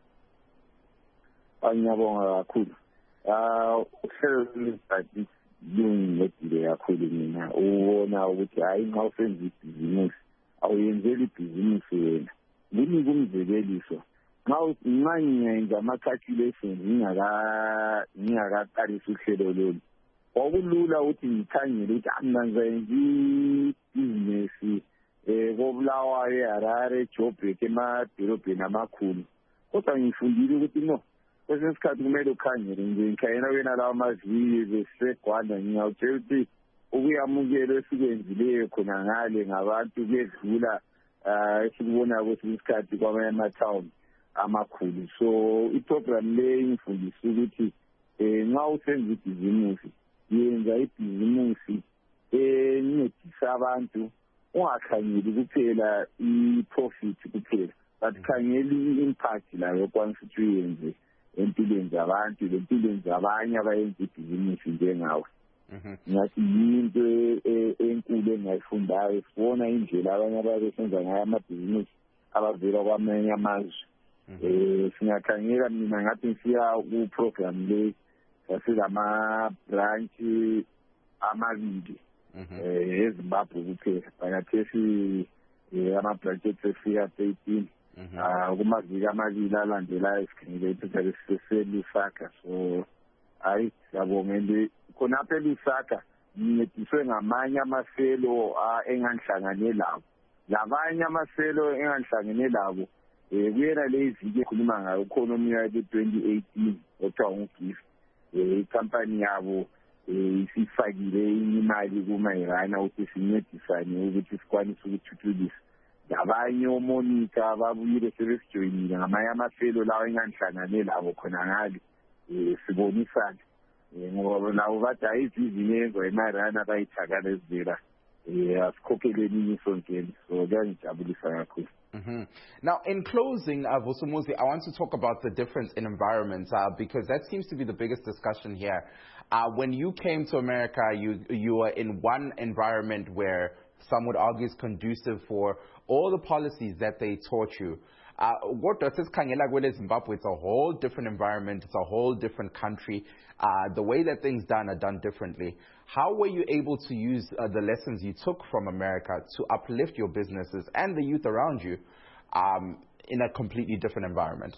Ngiyabonga kakhulu. Uh, uhlelo lwethu lungilethile kakhulu mina. Ubona ukuthi hayi nxa usenza ibhizinisi awuyenzeli ibhizinisi wena. Kunika umzekeliso. Nxa ngiyenza ama-calculations ngingaka ngingakaqalisa uhlelo lolu. Kwakulula ukuthi ngikhangele ukuthi angizenza ibhizinisi eh koBulawayo, eHarare, eJoburg, emadolobheni amakhulu. Kodwa ngifundile ukuthi no, kwesinye isikhathi kumele ukhangele nje ngikhangela wena lawo maviki beseGwanda ngiyawutshela ukuthi ukuyamukela esikwenzileyo khona ngale ngabantu kuyedlula uh, esikubona kwesinye isikhathi kwamanye amathawuni amakhulu. So iprogram le ingifundisa ukuthi eh nxa usenza ibhizinisi yenza ibhizinisi encedisa abantu, ungakhangeli kuphela i-profit kuphela, but khangela i-impact layo kwanisa ukuthi uyenze empilweni zabantu, empilweni zabanye abayenza ibhizinisi njengawe. Ngathi yinto enkulu engayifundayo. Sibona indlela abanye ababesenza ngayo amabhizinisi abavela kwamanye amazwe. Eh singakhangela mina ngathi ngisiya ku-program le sasilama-branch amabili eh eZimbabwe kuphela. Bangathethi ama-branch efika thirteen. Ah kumaviki amabili alandelayo sikhangele ukuthi seselusaka. So hayi siyabonga khonapha eLusaka ngiyediswe ngamanye amaselo engangihlangane lawo. Labanye amaselo engangihlangane labo eh kuyena lezike ekhuluma ngayo khona umnyaka twenty eighteen othiwa nguGift. Eh company yabo isifakile imali kuMairana ukuthi sincedisane ukuthi sikwanise ukuthuthukisa. Labanye oMonica babuyile sebesijoyinile ngamanye amaselo lawo engangihlangane labo khona ngale eh sibonisana. Ngoba lawo bathi ayizizini yenzo eMairana bayithakala ezivela eh asikhokheleni isonkeni. So kuyangijabulisa kakhulu. Mhm. Mm-hmm. Now, in closing, uh, Vusumuzi, I want to talk about the difference in environments uh, because that seems to be the biggest discussion here. Uh, when you came to America, you you were in one environment where some would argue is conducive for all the policies that they taught you. Uh, Zimbabwe, it's a whole different environment. It's a whole different country. Uh, the way that things done are done differently. How were you able to use uh, the lessons you took from America to uplift your businesses and the youth around you um, in a completely different environment?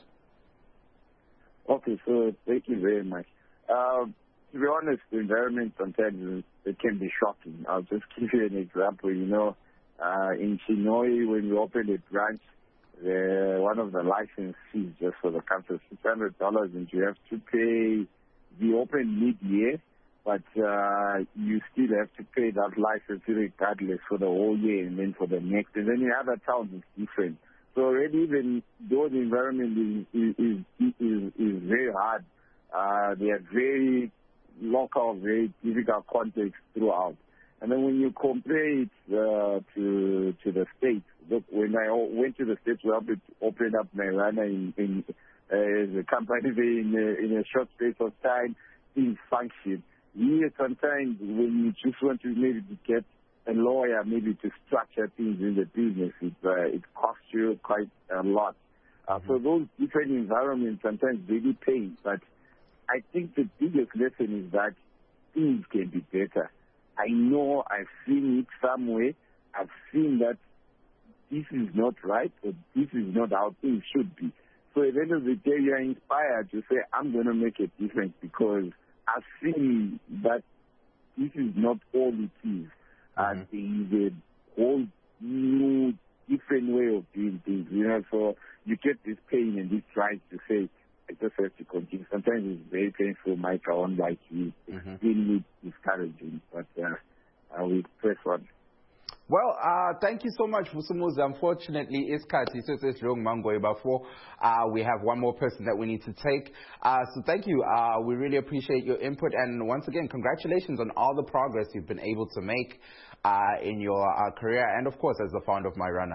Okay, so thank you very much. Uh, to be honest, the environment sometimes it can be shocking. I'll just give you an example. You know, uh, in Chinoy, when we opened a branch, the, one of the license fees just for the council is six hundred dollars, and you have to pay. We open mid-year, but uh, you still have to pay that license regardless for the whole year and then for the next. And then in other towns, it's different. So already even though the environment is is is, is, is very hard, uh, they are very local, very difficult context throughout. And then when you compare it uh, to to the States, look, when I went to the States, we had to open up Marijuana in, in uh, the company in a, in a short space of time, things function. Here, sometimes when you just want to maybe get a lawyer maybe to structure things in the business, it, uh, it costs you quite a lot. Uh, mm-hmm. So those different environments sometimes really pay. But I think the biggest lesson is that things can be better. I know I've seen it somewhere. I've seen that this is not right or this is not how things should be. So at the end of the day, you're inspired to say, I'm going to make a difference because I've seen that this is not all it is. And mm-hmm. there is a whole new, different way of doing things. You know, so you get this pain and this drive to say, I just have to continue. Sometimes it's very painful, Mike, I won't like you. It's mm-hmm. really discouraging, but uh, uh, we press on. Well, uh, thank you so much, Vusumuzi. Unfortunately, Iskhathi sesiyadlula Mangoyi before. Uh, we have one more person that we need to take. Uh, so thank you. Uh, we really appreciate your input. And once again, congratulations on all the progress you've been able to make uh, in your uh, career and, of course, as the founder of MyRunner.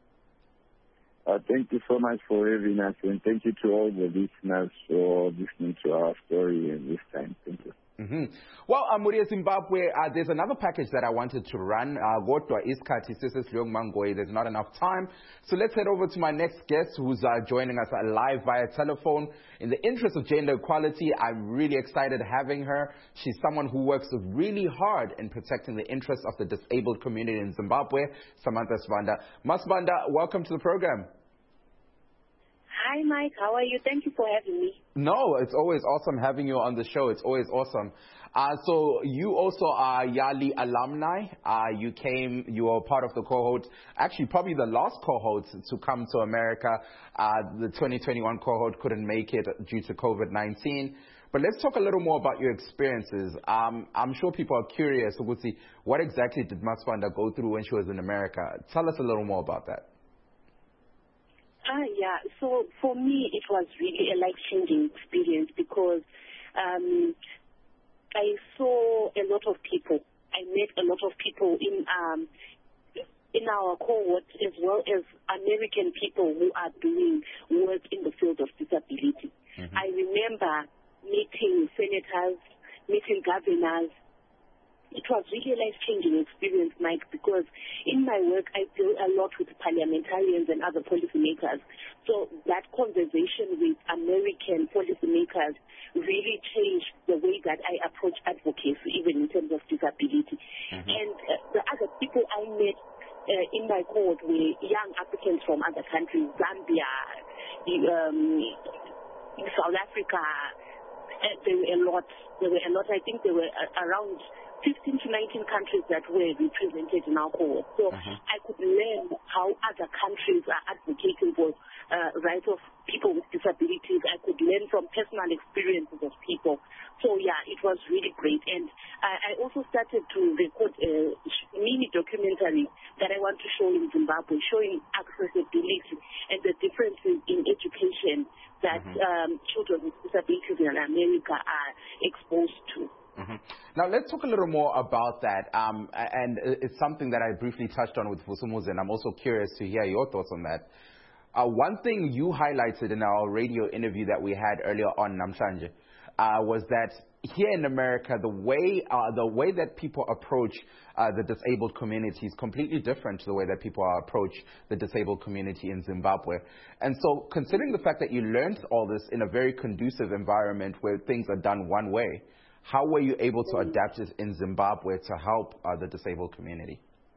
Uh, thank you so much for having us. And thank you to all the listeners for listening to our story at this time. Thank you. Mm-hmm. Well, uh, Muria Zimbabwe, uh, there's another package that I wanted to run. Godwa Iskhathi sesiyadlula Mangoyi. There's not enough time. So let's head over to my next guest who's uh, joining us uh, live via telephone. In the interest of gender equality, I'm really excited having her. She's someone who works really hard in protecting the interests of the disabled community in Zimbabwe, Samantha Sibanda. Masibanda, welcome to the program. Hi, Mike. How are you? Thank you for having me. No, it's always awesome having you on the show. It's always awesome. Uh, so you also are Yali alumni. Uh, you came, you were part of the cohort, actually probably the last cohort to come to America. Uh, the twenty twenty-one cohort couldn't make it due to COVID nineteen. But let's talk a little more about your experiences. Um, I'm sure people are curious. What exactly did Masibanda go through when she was in America? Tell us a little more about that. Ah, yeah. So for me, it was really a life-changing experience because um, I saw a lot of people. I met a lot of people in um, in our cohort as well as American people who are doing work in the field of disability. Mm-hmm. I remember meeting senators, meeting governors. It was really a life-changing experience, Mike, because in my work I deal a lot with parliamentarians and other policymakers. So that conversation with American policymakers really changed the way that I approach advocacy, even in terms of disability. Mm-hmm. And uh, the other people I met uh, in my cohort were young applicants from other countries, Zambia, um, South Africa. Uh, there were a lot. There were a lot. I think there were uh, around fifteen to nineteen countries that were represented in our cohort. So uh-huh. I could learn how other countries are advocating for uh, rights of people with disabilities. I could learn from personal experiences of people. So yeah, it was really great. And I, I also started to record a mini documentary that I want to show in Zimbabwe, showing accessibility and the differences in education that mm-hmm. um, children with disabilities in America are exposed to. Mm-hmm. Now, let's talk a little more about that. Um, and it's something that I briefly touched on with Vusumuzi, and I'm also curious to hear your thoughts on that. Uh, one thing you highlighted in our radio interview that we had earlier on, Namhlanje, uh, was that here in America, the way uh, the way that people approach uh, the disabled community is completely different to the way that people approach the disabled community in Zimbabwe. And so, considering the fact that you learned all this in a very conducive environment where things are done one way, how were you able to adapt it in Zimbabwe to help uh, the disabled community?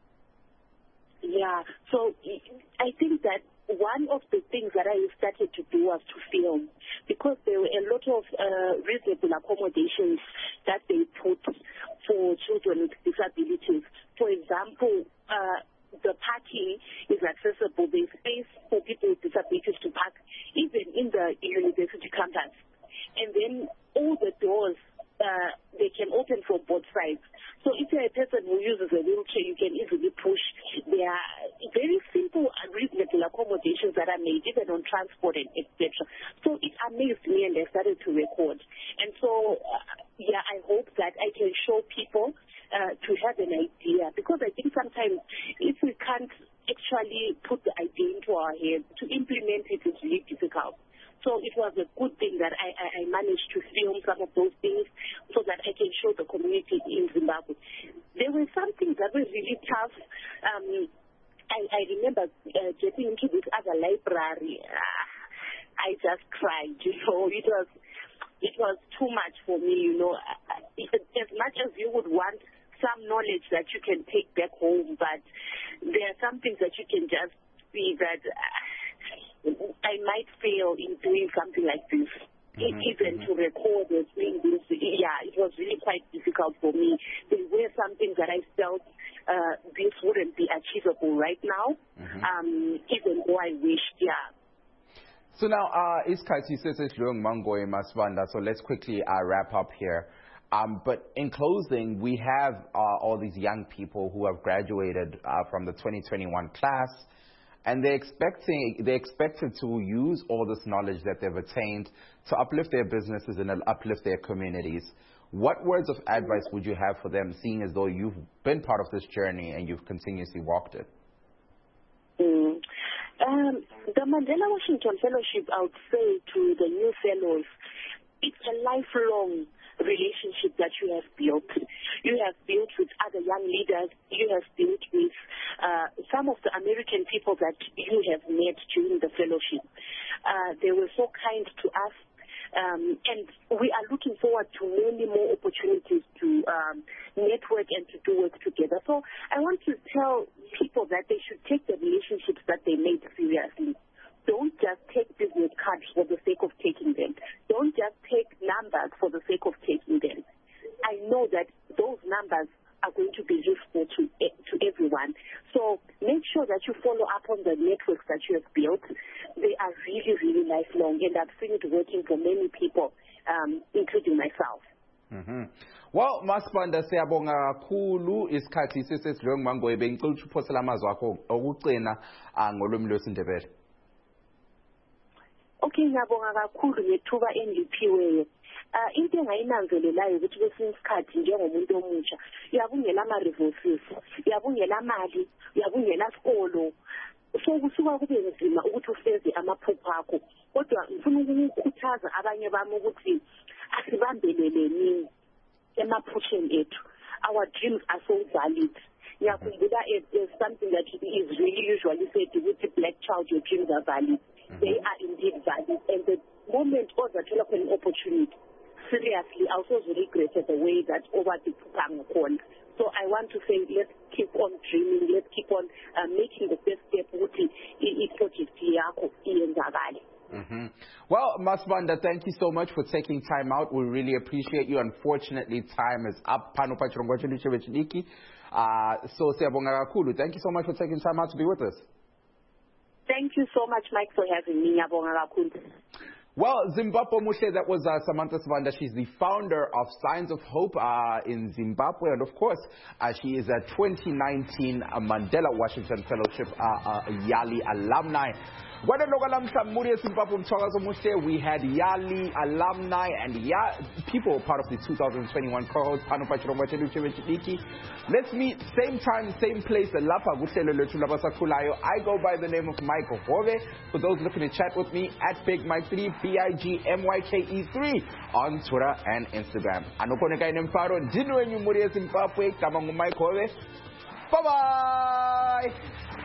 Yeah, so I think that one of the things that I started to do was to film, because there were a lot of uh, reasonable accommodations that they put for children with disabilities. For example, uh, the parking is accessible. There's space for people with disabilities to park, even in the university campus. And then all the doors, Uh, they can open from both sides. So if you're a person who uses a wheelchair, you can easily push. There are very simple and reasonable accommodations that are made, even on transport and et cetera. So it amazed me, and I started to record. And so, uh, yeah, I hope that I can show people uh, to have an idea, because I think sometimes if we can't actually put the idea into our heads, to implement it is really difficult. So it was a good thing that I, I, I managed to film some of those things so that I can show the community in Zimbabwe. There were some things that were really tough. Um, I, I remember uh, getting into this other library. Uh, I just cried, you know. It was, it was too much for me, you know. As much as you would want some knowledge that you can take back home, but there are some things that you can just see that... Uh, I might fail in doing something like this. Mm-hmm, Even mm-hmm. to record or doing this, yeah, it was really quite difficult for me. There were some things that I felt uh, this wouldn't be achievable right now, mm-hmm. um, even though I wished, yeah. So now, uh, isikhathi sesedlule Mangoye Masibanda, so let's quickly uh, wrap up here. Um, but in closing, we have uh, all these young people who have graduated uh, from the twenty twenty-one class. And they're expecting, they're expected to use all this knowledge that they've attained to uplift their businesses and uplift their communities. What words of advice would you have for them, seeing as though you've been part of this journey and you've continuously walked it? Mm. Um, the Mandela Washington Fellowship, I would say to the new fellows, it's a lifelong relationship that you have built. You have built with other young leaders. You have built with uh, some of the American people that you have met during the fellowship. Uh, they were so kind to us. Um, and we are looking forward to many more opportunities to um, network and to do work together. So I want to tell people that they should take the relationships that they made seriously. Don't just take business cards for the sake of taking them. Don't just take numbers for the sake of taking them. I know that those numbers are going to be useful to to everyone. So make sure that you follow up on the networks that you have built. They are really, really lifelong, and I've seen it working for many people, um, including myself. Mm-hmm. Well, Masibanda, siyabonga kakhulu isikhathi sesedlule Mangoye, bengicela ukuthi uphosele amazwi akho okugcina ngolwimi lwesiNdebele. Okay, ngiyabonga kakhulu ngethuba engiphiweyo. Uh, into engayinanzelelayo ukuthi kwesinye isikhathi njengomuntu omutsha uyabungela ama-resources, uyabungela mali, uyabungela sikolo. So kusuka kube nzima ukuthi ufeze amaphupho akho. Kodwa ngifuna ukukhuthaza abanye bami ukuthi asibambeleleni emaphusheni ethu. Our dreams are so valid. Ngiyakhumbula is something that is really usually said with the black child, your dreams are valid. Mm-hmm. They are indeed valid. And the moment all that you have an opportunity, seriously, I also regretted the way that over the on. So I want to say, let's keep on dreaming, let's keep on uh, making the best step with the project here. Mm-hmm. Well, Masibanda, thank you so much for taking time out. We really appreciate you. Unfortunately, time is up. Uh, so, thank you so much for taking time out to be with us. Thank you so much, Mike, for having me. Well, Zimbabwe Mushe, that was uh, Samantha Sibanda. She's the founder of Signs of Hope uh, in Zimbabwe. And of course, uh, she is a twenty nineteen Mandela Washington Fellowship uh, uh, YALI alumni. We had Yali alumni and ya people part of the two thousand twenty-one cohort. Let's meet same time, same place. I go by the name of Michael Hove. For those looking to chat with me, at Big Mike three, B I G M Y K E three on Twitter and Instagram. Bye bye.